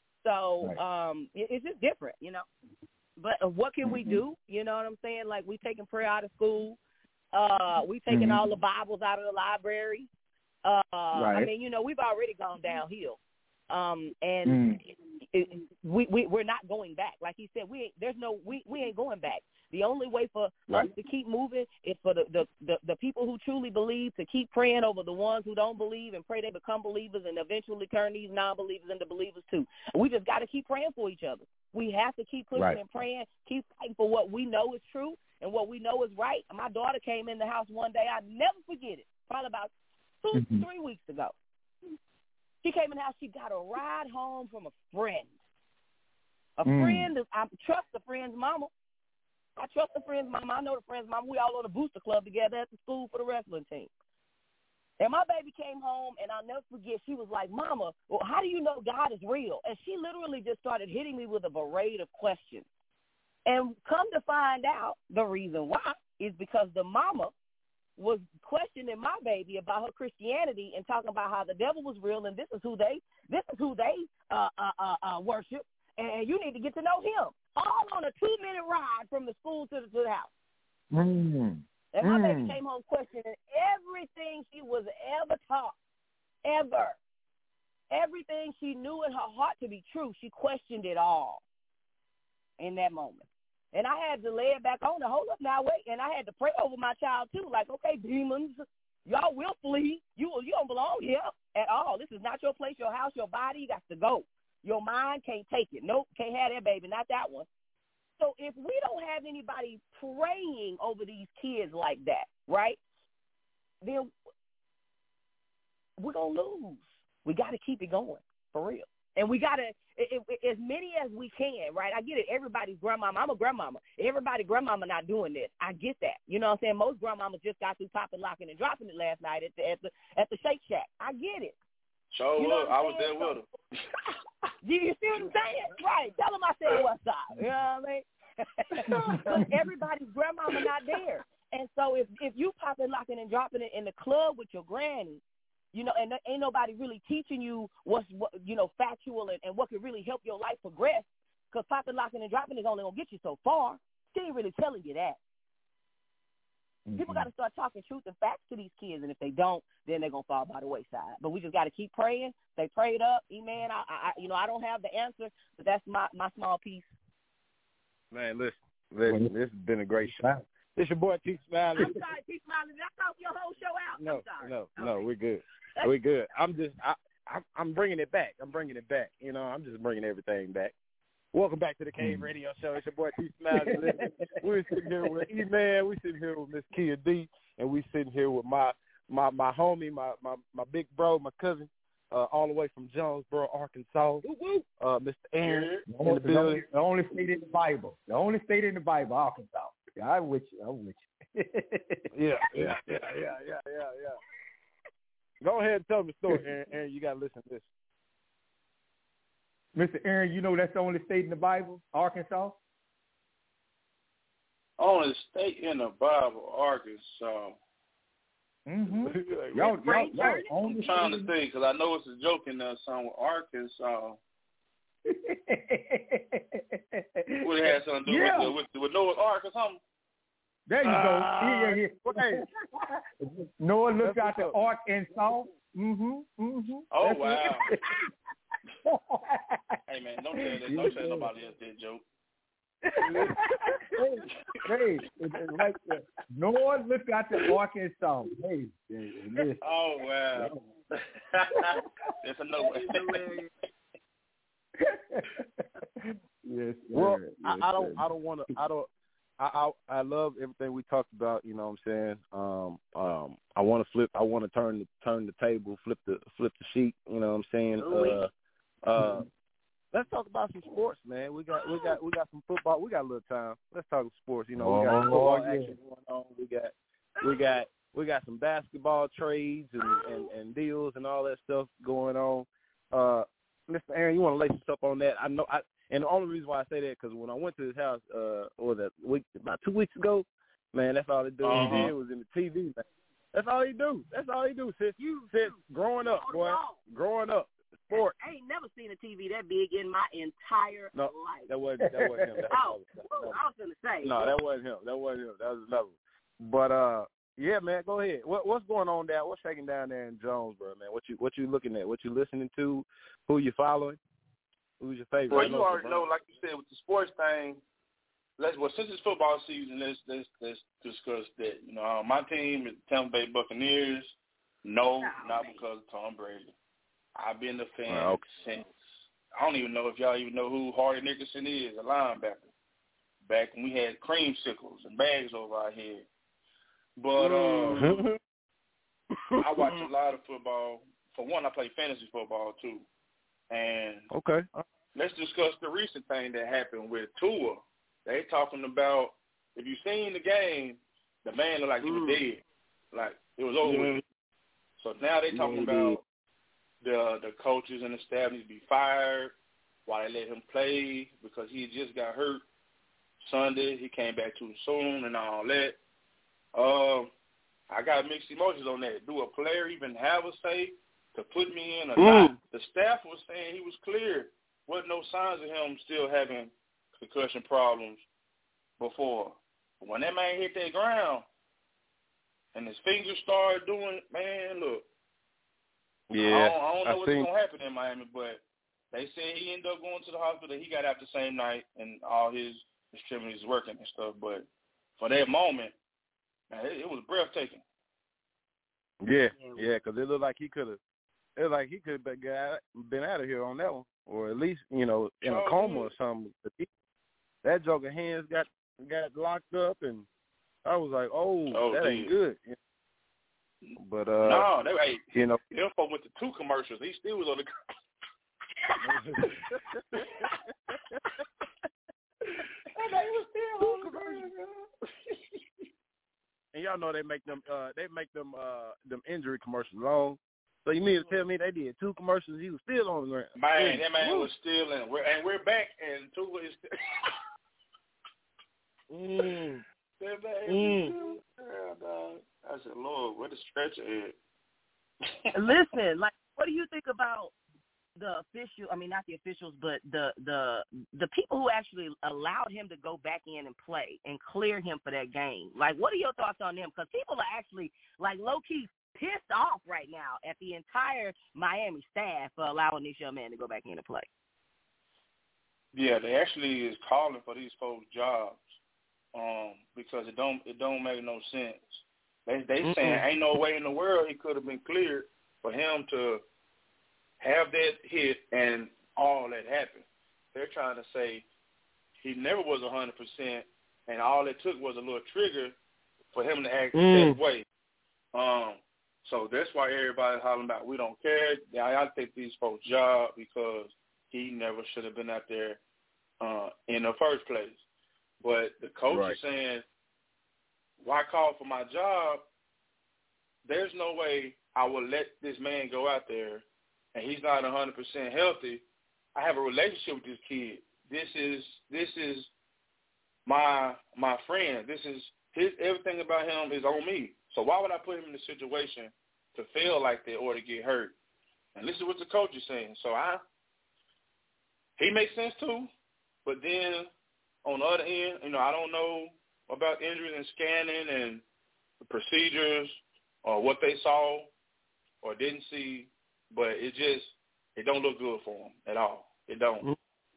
So um, it, it's just different, you know. But uh, what can we do? You know what I'm saying? Like we taking prayer out of school. Uh, we taking mm-hmm. all the Bibles out of the library. Uh, right. I mean, you know, we've already gone downhill. Um, and mm. it, we, we, we're not going back. Like he said, we ain't, there's no, we, we ain't going back. The only way for right. us to keep moving is for the, the, the, the people who truly believe to keep praying over the ones who don't believe and pray they become believers and eventually turn these non-believers into believers too. We just got to keep praying for each other. We have to keep pushing right. and praying, keep fighting for what we know is true and what we know is right. My daughter came in the house one day. I'll never forget it, probably about two, mm-hmm. three weeks ago. She came in the house. She got a ride home from a friend. A mm. friend, I trust a friend's mama. I trust the friend's mama. I know the friend's mama. We all on the booster club together at the school for the wrestling team. And my baby came home, and I'll never forget, she was like, Mama, well, how do you know God is real? And she literally just started hitting me with a parade of questions. And come to find out, the reason why is because the mama was questioning my baby about her Christianity and talking about how the devil was real, and this is who they this is who they uh, uh, uh, uh, worship, and you need to get to know him. All on a two-minute ride from the school to the, to the house. Mm. And my mm. baby came home questioning everything she was ever taught, ever. Everything she knew in her heart to be true, she questioned it all in that moment. And I had to lay it back on her. Hold up now, wait. And I had to pray over my child, too. Like, okay, demons, y'all will flee. You, you don't belong here at all. This is not your place, your house, your body. You got to go. Your mind can't take it. Nope, can't have that baby, not that one. So if we don't have anybody praying over these kids like that, right, then we're going to lose. We got to keep it going, for real. And we got to, as many as we can, right? I get it. Everybody's grandmama. I'm a grandmama. Everybody's grandmama not doing this. I get that. You know what I'm saying? Most grandmamas just got through popping, locking, and dropping it last night at the at the, at the Shake Shack. I get it. Sure you know was. I was there with her. Do you see what I'm saying? Right. Tell them I said what's up. You know what I mean? But everybody's grandmama not there. And so if, if you popping, locking, and dropping it in the club with your granny, you know, and ain't nobody really teaching you what's, what, you know, factual and, and what could really help your life progress, because popping, locking, and dropping is only going to get you so far. She ain't really telling you that. Mm-hmm. People got to start talking truth and facts to these kids, and if they don't, then they're going to fall by the wayside. But we just got to keep praying. They prayed up. Amen. I, I, you know, I don't have the answer, but that's my, my small piece. Man, listen, listen, this has been a great show. It's your boy T Smiley. I'm sorry, T Smiley. Did I talk your whole show out? No, I'm sorry. no, okay. no, we're good. We're good. I'm just, I, I, I'm bringing it back. I'm bringing it back. You know, I'm just bringing everything back. Welcome back to the Cave Radio Show. It's your boy T Smiley. We're sitting here with E-Man. We're sitting here with Miss Kia D, and we're sitting here with my my my homie, my my, my big bro, my cousin, uh, all the way from Jonesboro, Arkansas. Uh, Mister Aaron the only, in the building. The only state in the Bible. The only state in the Bible, Arkansas. Yeah, I'm with you. I'm with you. yeah, yeah, yeah, yeah, yeah, yeah, yeah. Go ahead and tell me the story, Aaron. Aaron, you got to listen to this. Mister Aaron, you know that's the only state in the Bible, Arkansas? Only state in the Bible, Arkansas. Mm-hmm. y'all, y'all, y'all I'm trying to think, because I know it's a joke in there somewhere. Arkansas. What it has something to do yeah. with, with, with Noah's Ark or something? There you uh, go. Yeah, yeah, yeah. Noah looked out the ark and saw. Mm-hmm. Mm-hmm. Oh, That's wow. Hey, man, don't tell that. Don't tell nobody else that joke. hey, hey, it's like the, Noah looked out the ark and saw. Hey, hey oh, wow. That's a no way. Yes, well, yes, I, I don't, I don't want to, I don't, I, I, I love everything we talked about. You know what I'm saying? Um, um, I want to flip, I want to turn the, turn the table, flip the, flip the sheet. You know what I'm saying? Uh, uh, let's talk about some sports, man. We got, we got, we got some football. We got a little time. Let's talk sports. You know, we got football oh, yeah. action going on. We got, we got, we got some basketball trades and, and, and deals and all that stuff going on. Uh, Mister Aaron, you want to lace us up on that? I know, I, and the only reason why I say that because when I went to his house, uh, what was that week about two weeks ago, man, that's all he do. Uh-huh. He did was in the T V, man. That's all he do. That's all he do. Since you, since growing up, boy, growing up, sport. I ain't never seen a T V that big in my entire no, life. that wasn't that wasn't him. That oh, was, I was gonna say. No, that wasn't him. That wasn't him. That was another one. But uh. Yeah, man, go ahead. What, what's going on down? What's shaking down there in Jonesboro, man? What you what you looking at? What you listening to? Who you following? Who's your favorite? Well, you already know, like you said, with the sports thing. Let's well, since it's football season, let's let's let's discuss that. You know, uh, my team is the Tampa Bay Buccaneers. No, not because of Tom Brady. I've been a fan oh, okay. since. I don't even know if y'all even know who Hardy Nickerson is, a linebacker. Back when we had creamsicles and bags over our head. But um, I watch a lot of football. For one, I play fantasy football too. And okay, let's discuss the recent thing that happened with Tua. They talking about if you seen the game, the man looked like he was Mm. dead. Like, it was over Yeah. with. So now they talking Yeah, he about the the coaches and the staff need to be fired. Why they let him play? Because he just got hurt Sunday. He came back too soon and all that. Um, I got mixed emotions on that. Do a player even have a say to put me in or Mm. not? The staff was saying he was clear. Wasn't no signs of him still having concussion problems before. But when that man hit that ground and his fingers started doing, man, look. Yeah, I don't, I don't know I what's seen- going to happen in Miami, but they said he ended up going to the hospital. He got out the same night and all his extremities working and stuff. But for that moment, man, it, it was breathtaking. Yeah, yeah, because it looked like he could have. It looked like he could have been, got, been out of here on that one, or at least you know in a Sure coma did. or something. But he, that joker hands got got locked up, and I was like, oh, Oh, that did. ain't good. But uh, no, they hey, you know, them folk went to two commercials. He still was on the. And they was still on the commercial. and y'all know they make them uh they make them uh them injury commercials long. So you mean to tell me they did two commercials? He was still on the ground. Man, Yeah. that man Woo. was still in. We're, and we're back, and two is still. Mm. That man Mm. was still there, dog. I said, Lord, what a stretcher is. Listen, like, what do you think about the official? I mean, not the officials, but the the the people who actually allowed him to go back in and play and clear him for that game. Like, what are your thoughts on them? Because people are actually like low key pissed off right now at the entire Miami staff for allowing this young man to go back in and play. Yeah, they actually is calling for these folks' jobs, um, because it don't it don't make no sense. They they Mm-mm. saying ain't no way in the world he could have been cleared for him to have that hit and all that happened. They're trying to say he never was a hundred percent, and all it took was a little trigger for him to act Mm. that way. Um, so that's why everybody's hollering about we don't care. Yeah, I take these folks' job because he never should have been out there uh, in the first place. But the coach Right. is saying, why call for my job? There's no way I will let this man go out there and he's not one hundred percent healthy. I have a relationship with this kid. This is this is my my friend. This is his everything about him is on me. So why would I put him in a situation to fail like that or to get hurt? And this is what the coach is saying. So I he makes sense too, but then on the other end, you know, I don't know about injuries and scanning and the procedures or what they saw or didn't see, but it just it don't look good for him at all. It don't.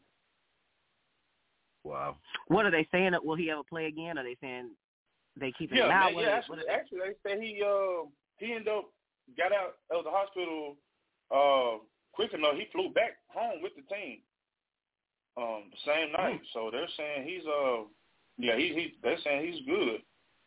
Wow. What are they saying? Will he ever play again? Are they saying they keep him Yeah, out? man, What yeah. are- Actually, what are- actually, they say he uh he ended up got out of the hospital uh quick enough. He flew back home with the team um the same night. So they're saying he's uh yeah he he they're saying he's good.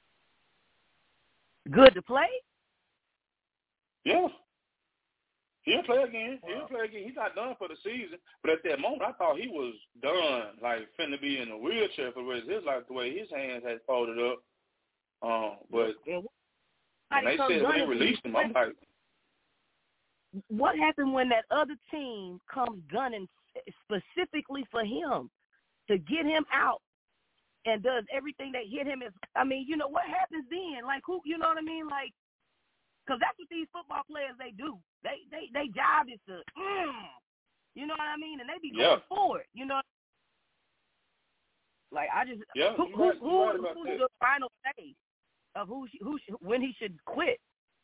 Good to play? Yeah. He'll play again. He'll play again. He's not done for the season. But at that moment, I thought he was done, like finna be in a wheelchair for the rest of his life, the way his hands had folded up. Um, but Yeah, when they come said when they gunning for released you. him, I'm like, What happened when that other team comes gunning specifically for him to get him out and does everything they hit him? Is I mean, you know what happens then? Like who? You know what I mean? Like, because that's what these football players they do. They they they job is to, mm, you know what I mean? And they be going Yeah. for it. You know. Like I just Yeah, who you're who, right- you're who right about who's that. the final say of who sh- who sh- when he should quit?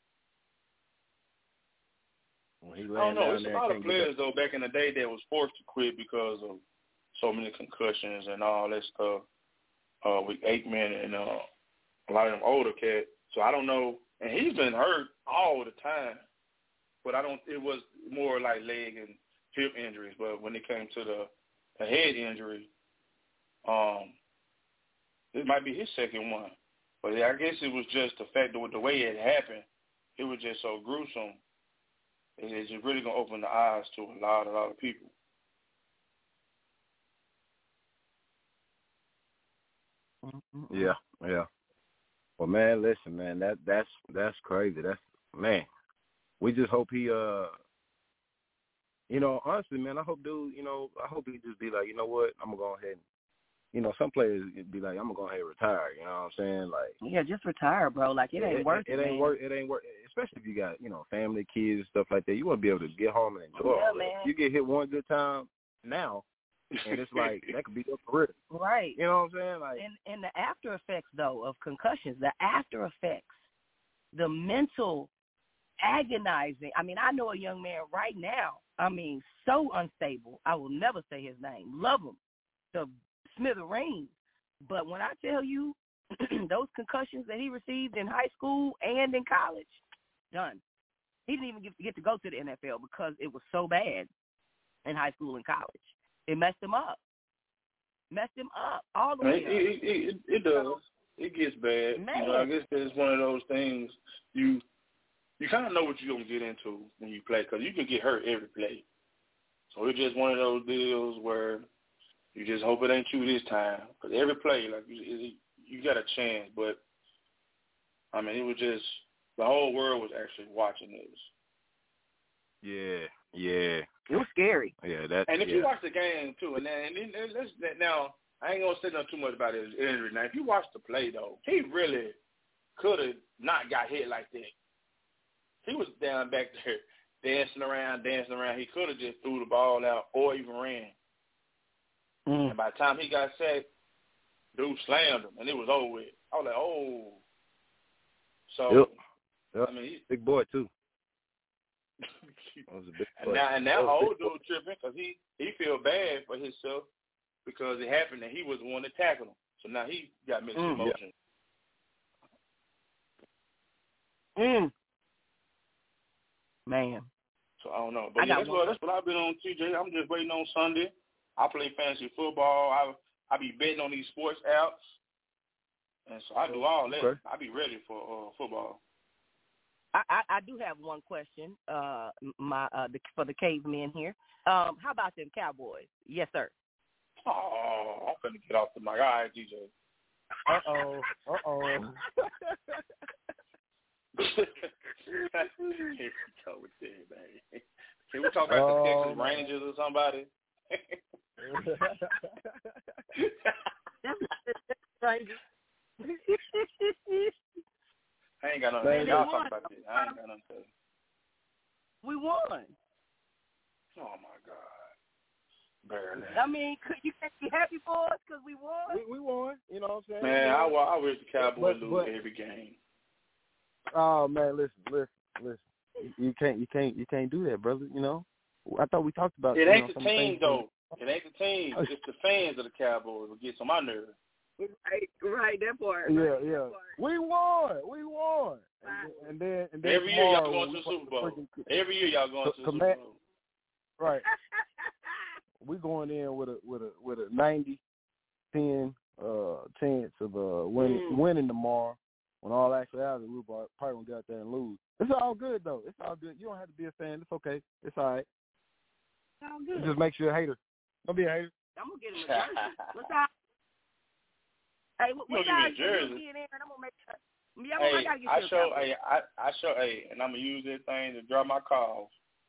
When he I don't laying know. down It's a there, lot can't of get players though back in the day that was forced to quit because of so many concussions and all that stuff. Uh, with Aikman and uh, a lot of them older cats. So I don't know. And he's been hurt all the time, but I don't. It was more like leg and hip injuries. But when it came to the, the head injury, um, this might be his second one. But I guess it was just the fact that the way it happened, it was just so gruesome. It's just really gonna open the eyes to a lot, a lot of people. Mm-hmm. Yeah, yeah. Well, man, listen, man, that that's that's crazy. That's man. We just hope he, uh, you know, honestly, man, I hope, dude, you know, I hope he just be like, you know what, I'm gonna go ahead and, you know, some players be like, I'm gonna go ahead and retire. You know what I'm saying? Like, yeah, just retire, bro. Like it ain't it, worth it. It, It ain't man. worth. It ain't worth. Especially if you got, you know, family, kids, and stuff like that. You want to be able to get home and enjoy Yeah, all man. that. You get hit one good time now, and it's like that could be your career. Right. You know what I'm saying? Like, and and the after effects though of concussions, the after effects, the mental agonizing. I mean, I know a young man right now. I mean, so unstable. I will never say his name. Love him to smithereens. But when I tell you those concussions that he received in high school and in college, done. He didn't even get, get to go to the N F L because it was so bad in high school and college. It messed him up. Messed him up all the way it, up. It, it, it does. It gets bad. Man. You know, I guess it's one of those things you you kind of know what you're going to get into when you play because you can get hurt every play. So it's just one of those deals where you just hope it ain't you this time because every play, like, you, you got a chance. But, I mean, it was just the whole world was actually watching this. yeah, yeah. It was scary. Yeah, that. And if yeah. you watch the game, too, and then, and then and let's, now, I ain't going to say nothing too much about his injury. Now, if you watch the play, though, he really could have not got hit like that. He was down back there dancing around, dancing around. He could have just threw the ball out or even ran. Mm. And by the time he got sacked, dude slammed him, and it was over with. I was like, oh. So, yep. Yep. I mean, he's big boy, too. That was a big and boy. now, and now That was a old big dude tripping because he, he feel bad for himself because it happened that he was the one that tackled him. So now he got mixed Mm. emotions. Mm. Man. So I don't know. I But yeah, got that's one. what, that's what I've been on, T J. I'm just waiting on Sunday. I play fantasy football. I I be betting on these sports apps. And so I do all that. Okay. I be ready for uh, football. I, I, I do have one question, uh, my uh, the, for the cavemen here. Um, how about them Cowboys? Yes, sir. Oh, I'm going to get off the mic. All right, D J. Uh-oh. Uh-oh. Here we go with that, man. Can we talk about oh, the Texas man. Rangers or somebody? Rangers. I ain't got nothing to say. Y'all talk about this. I ain't got nothing to say. We won. Oh, my God. Barely. I mean, could you can't be happy for us because we won? We, we won. You know what I'm saying? Man, I, I wish the Cowboys But- lose but- every game. Oh man, listen, listen, listen. You, you can't, you can't, you can't do that, brother. You know. I thought we talked about. It you ain't know, the some team, things though. It ain't the team. It's the fans of the Cowboys that gets on my nerves. Right, right, that part. Yeah, right, yeah. that part. We won. We won. And, and then, and then Every year y'all tomorrow, going to the we Super Bowl. freaking- Every year y'all going to the Command- Super Bowl. Right. We going in with a with a with a ninety ten uh chance of uh winning Mm. winning tomorrow. When all actuality, we probably won't get out there and lose. It's all good though. It's all good. You don't have to be a fan. It's okay. It's all right. Sound It good. just makes you a hater. Don't be a hater. I'm gonna get him a jersey. What's that? Hey, what, You what gonna guys give me a jersey? in there? And I'm gonna make sure. Yeah, I'm, I Hey, gotta get I you a show, Cowboy. hey, I, I show, hey, and I'm gonna use this thing to draw my calls.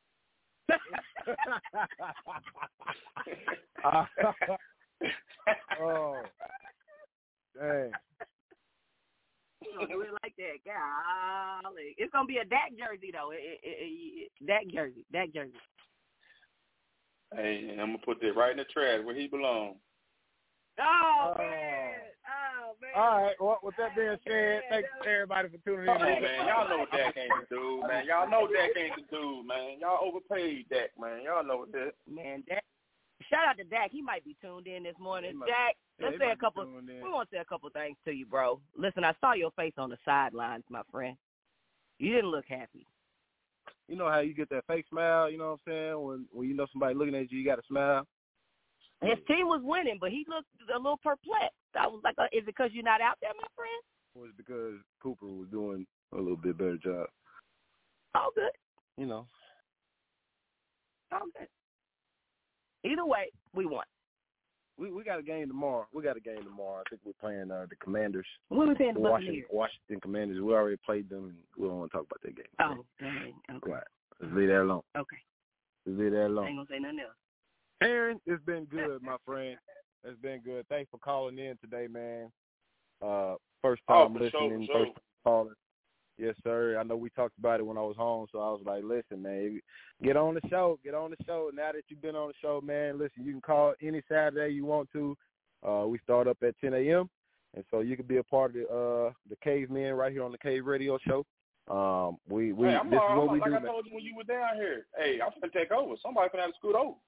Oh, dang. You gonna do it like that? Golly. It's gonna be a Dak jersey though. It, it, it, it, Dak jersey. Dak jersey. Hey, and I'm gonna put that right in the trash where he belongs. Oh, Oh. man. Oh man. All right. Well, with that being said, thanks everybody for tuning in. Come on, man. Y'all know Dak ain't the dude, man. Y'all know Dak ain't the dude, man. Y'all overpaid Dak, man. Y'all know that. Man, Dak. Shout out to Dak. He might be tuned in this morning. He might- Dak, yeah, let's he say might a be couple. tuned in. We want to say a couple things to you, bro. Listen, I saw your face on the sidelines, my friend. You didn't look happy. You know how you get that fake smile, you know what I'm saying? When when you know somebody looking at you, you got to smile. His team was winning, but he looked a little perplexed. I was like, uh, is it because you're not out there, my friend? It was because Cooper was doing a little bit better job. All good. You know. All good. Either way, we won. We we got a game tomorrow. We got a game tomorrow. I think we're playing uh, the Commanders. When we playing the Washington, Buccaneers? Washington Commanders. We already played them, and we don't want to talk about that game. Oh, dang. Okay. Right. Let's leave that alone. Okay. Let's leave that alone. I ain't going to say nothing else. Aaron, it's been good, my friend. It's been good. Thanks for calling in today, man. Uh, first time oh, listening, sure, first time calling. Yes, sir. I know we talked about it when I was home, so I was like, listen, man, get on the show. Get on the show. Now that you've been on the show, man, listen, you can call any Saturday you want to. Uh, we start up at ten a.m., and so you can be a part of the, uh, the Cavemen right here on the Cave Radio Show. Um, we, we hey, I'm this all, is what I'm, we like do, I man. told you when you were down here. Hey, I'm going to take over. Somebody going to have to scoot over.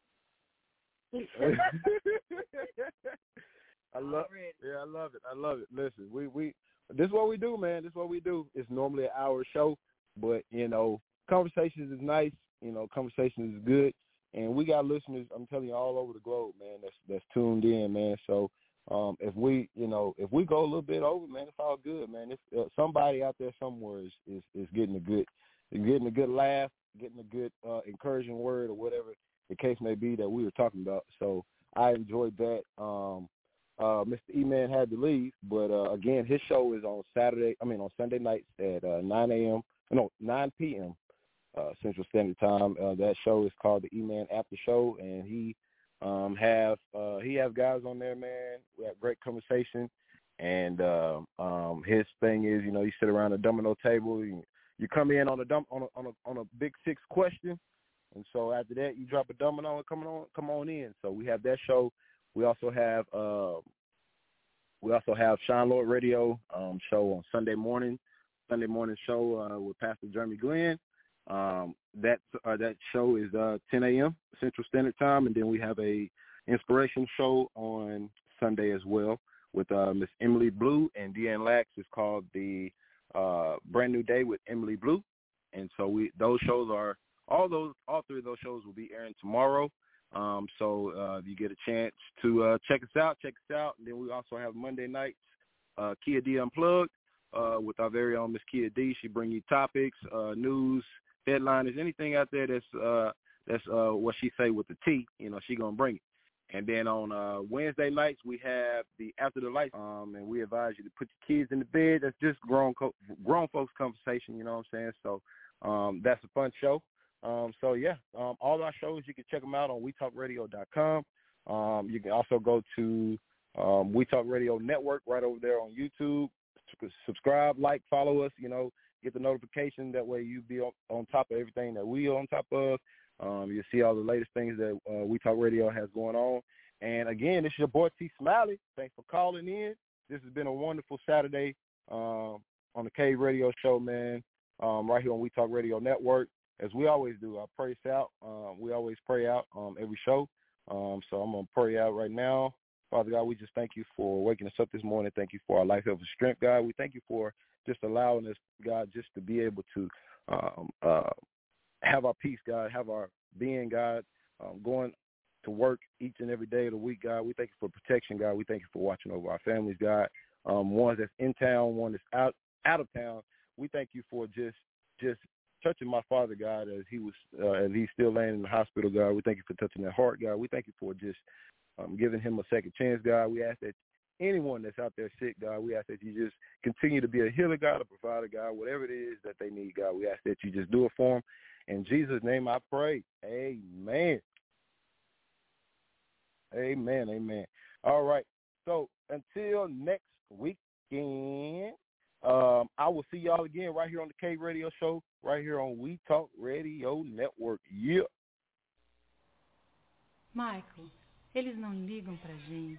I love yeah, I love it. I love it. Listen, we, we this is what we do, man. This is what we do. It's normally an hour show, but you know, conversations is nice. You know, conversations is good, and we got listeners. I'm telling you, all over the globe, man. That's that's tuned in, man. So um, if we, you know, if we go a little bit over, man, it's all good, man. If uh, somebody out there somewhere is, is is getting a good, getting a good laugh, getting a good uh, encouraging word, or whatever the case may be that we were talking about. So I enjoyed that. Um, uh, Mister E-Man had to leave, but uh, again, his show is on Saturday. I mean, on Sunday nights at uh, nine a.m. No, nine p.m. Uh, Central Standard Time. Uh, that show is called the E-Man After Show, and he um, have uh, he have guys on there, man. We have great conversation, and uh, um, his thing is, you know, you sit around a domino table, you, you come in on a dump on a, on a on a big six question. And so after that, you drop a domino and come on, come on in. So we have that show. We also have uh, we also have Sean Lord Radio um, show on Sunday morning, Sunday morning show uh, with Pastor Jeremy Glenn. Um, that uh, that show is uh, ten a.m. Central Standard Time, and then we have a inspiration show on Sunday as well with uh, Miss Emily Blue and Deanne Lax. It's called the uh, Brand New Day with Emily Blue, and so we those shows are. All those, all three of those shows will be airing tomorrow. Um, so uh, if you get a chance to uh, check us out, check us out. And then we also have Monday nights, uh, Kia D Unplugged, uh, with our very own Miss Kia D. She bring you topics, uh, news, headliners, anything out there that's uh, that's uh, what she say with the T. You know, she gonna bring it. And then on uh, Wednesday nights we have the After the Lights, um, and we advise you to put your kids in the bed. That's just grown co- grown folks conversation. You know what I'm saying? So um, that's a fun show. Um, so, yeah, um, all our shows, you can check them out on we talk radio dot com. Um, you can also go to um, We Talk Radio Network right over there on YouTube. Subscribe, like, follow us, you know, get the notification. That way you be on, on top of everything that we are on top of. Um, you'll see all the latest things that uh, We Talk Radio has going on. And, again, this is your boy T. Smiley. Thanks for calling in. This has been a wonderful Saturday um, on the Cave Radio Show, man, um, right here on We Talk Radio Network. As we always do, I pray us out. Um, we always pray out um, every show. Um, so I'm going to pray out right now. Father God, we just thank you for waking us up this morning. Thank you for our life, health, and strength, God. We thank you for just allowing us, God, just to be able to um, uh, have our peace, God, have our being, God, um, going to work each and every day of the week, God. We thank you for protection, God. We thank you for watching over our families, God. Um, one that's in town, one that's out out of town. We thank you for just just touching my father, God, as he was, uh, as he's still laying in the hospital, God. We thank you for touching that heart, God. We thank you for just um, giving him a second chance, God. We ask that anyone that's out there sick, God, we ask that you just continue to be a healer, God, a provider, God, whatever it is that they need, God. We ask that you just do it for them. In Jesus' name I pray. Amen. Amen, amen. All right. So until next weekend, Um, I will see y'all again right here on the K Radio Show, right here on We Talk Radio Network. Yeah. Michael, eles não ligam pra gente.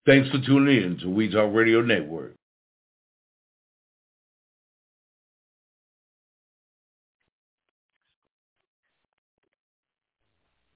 Thanks for tuning in to We Talk Radio Network.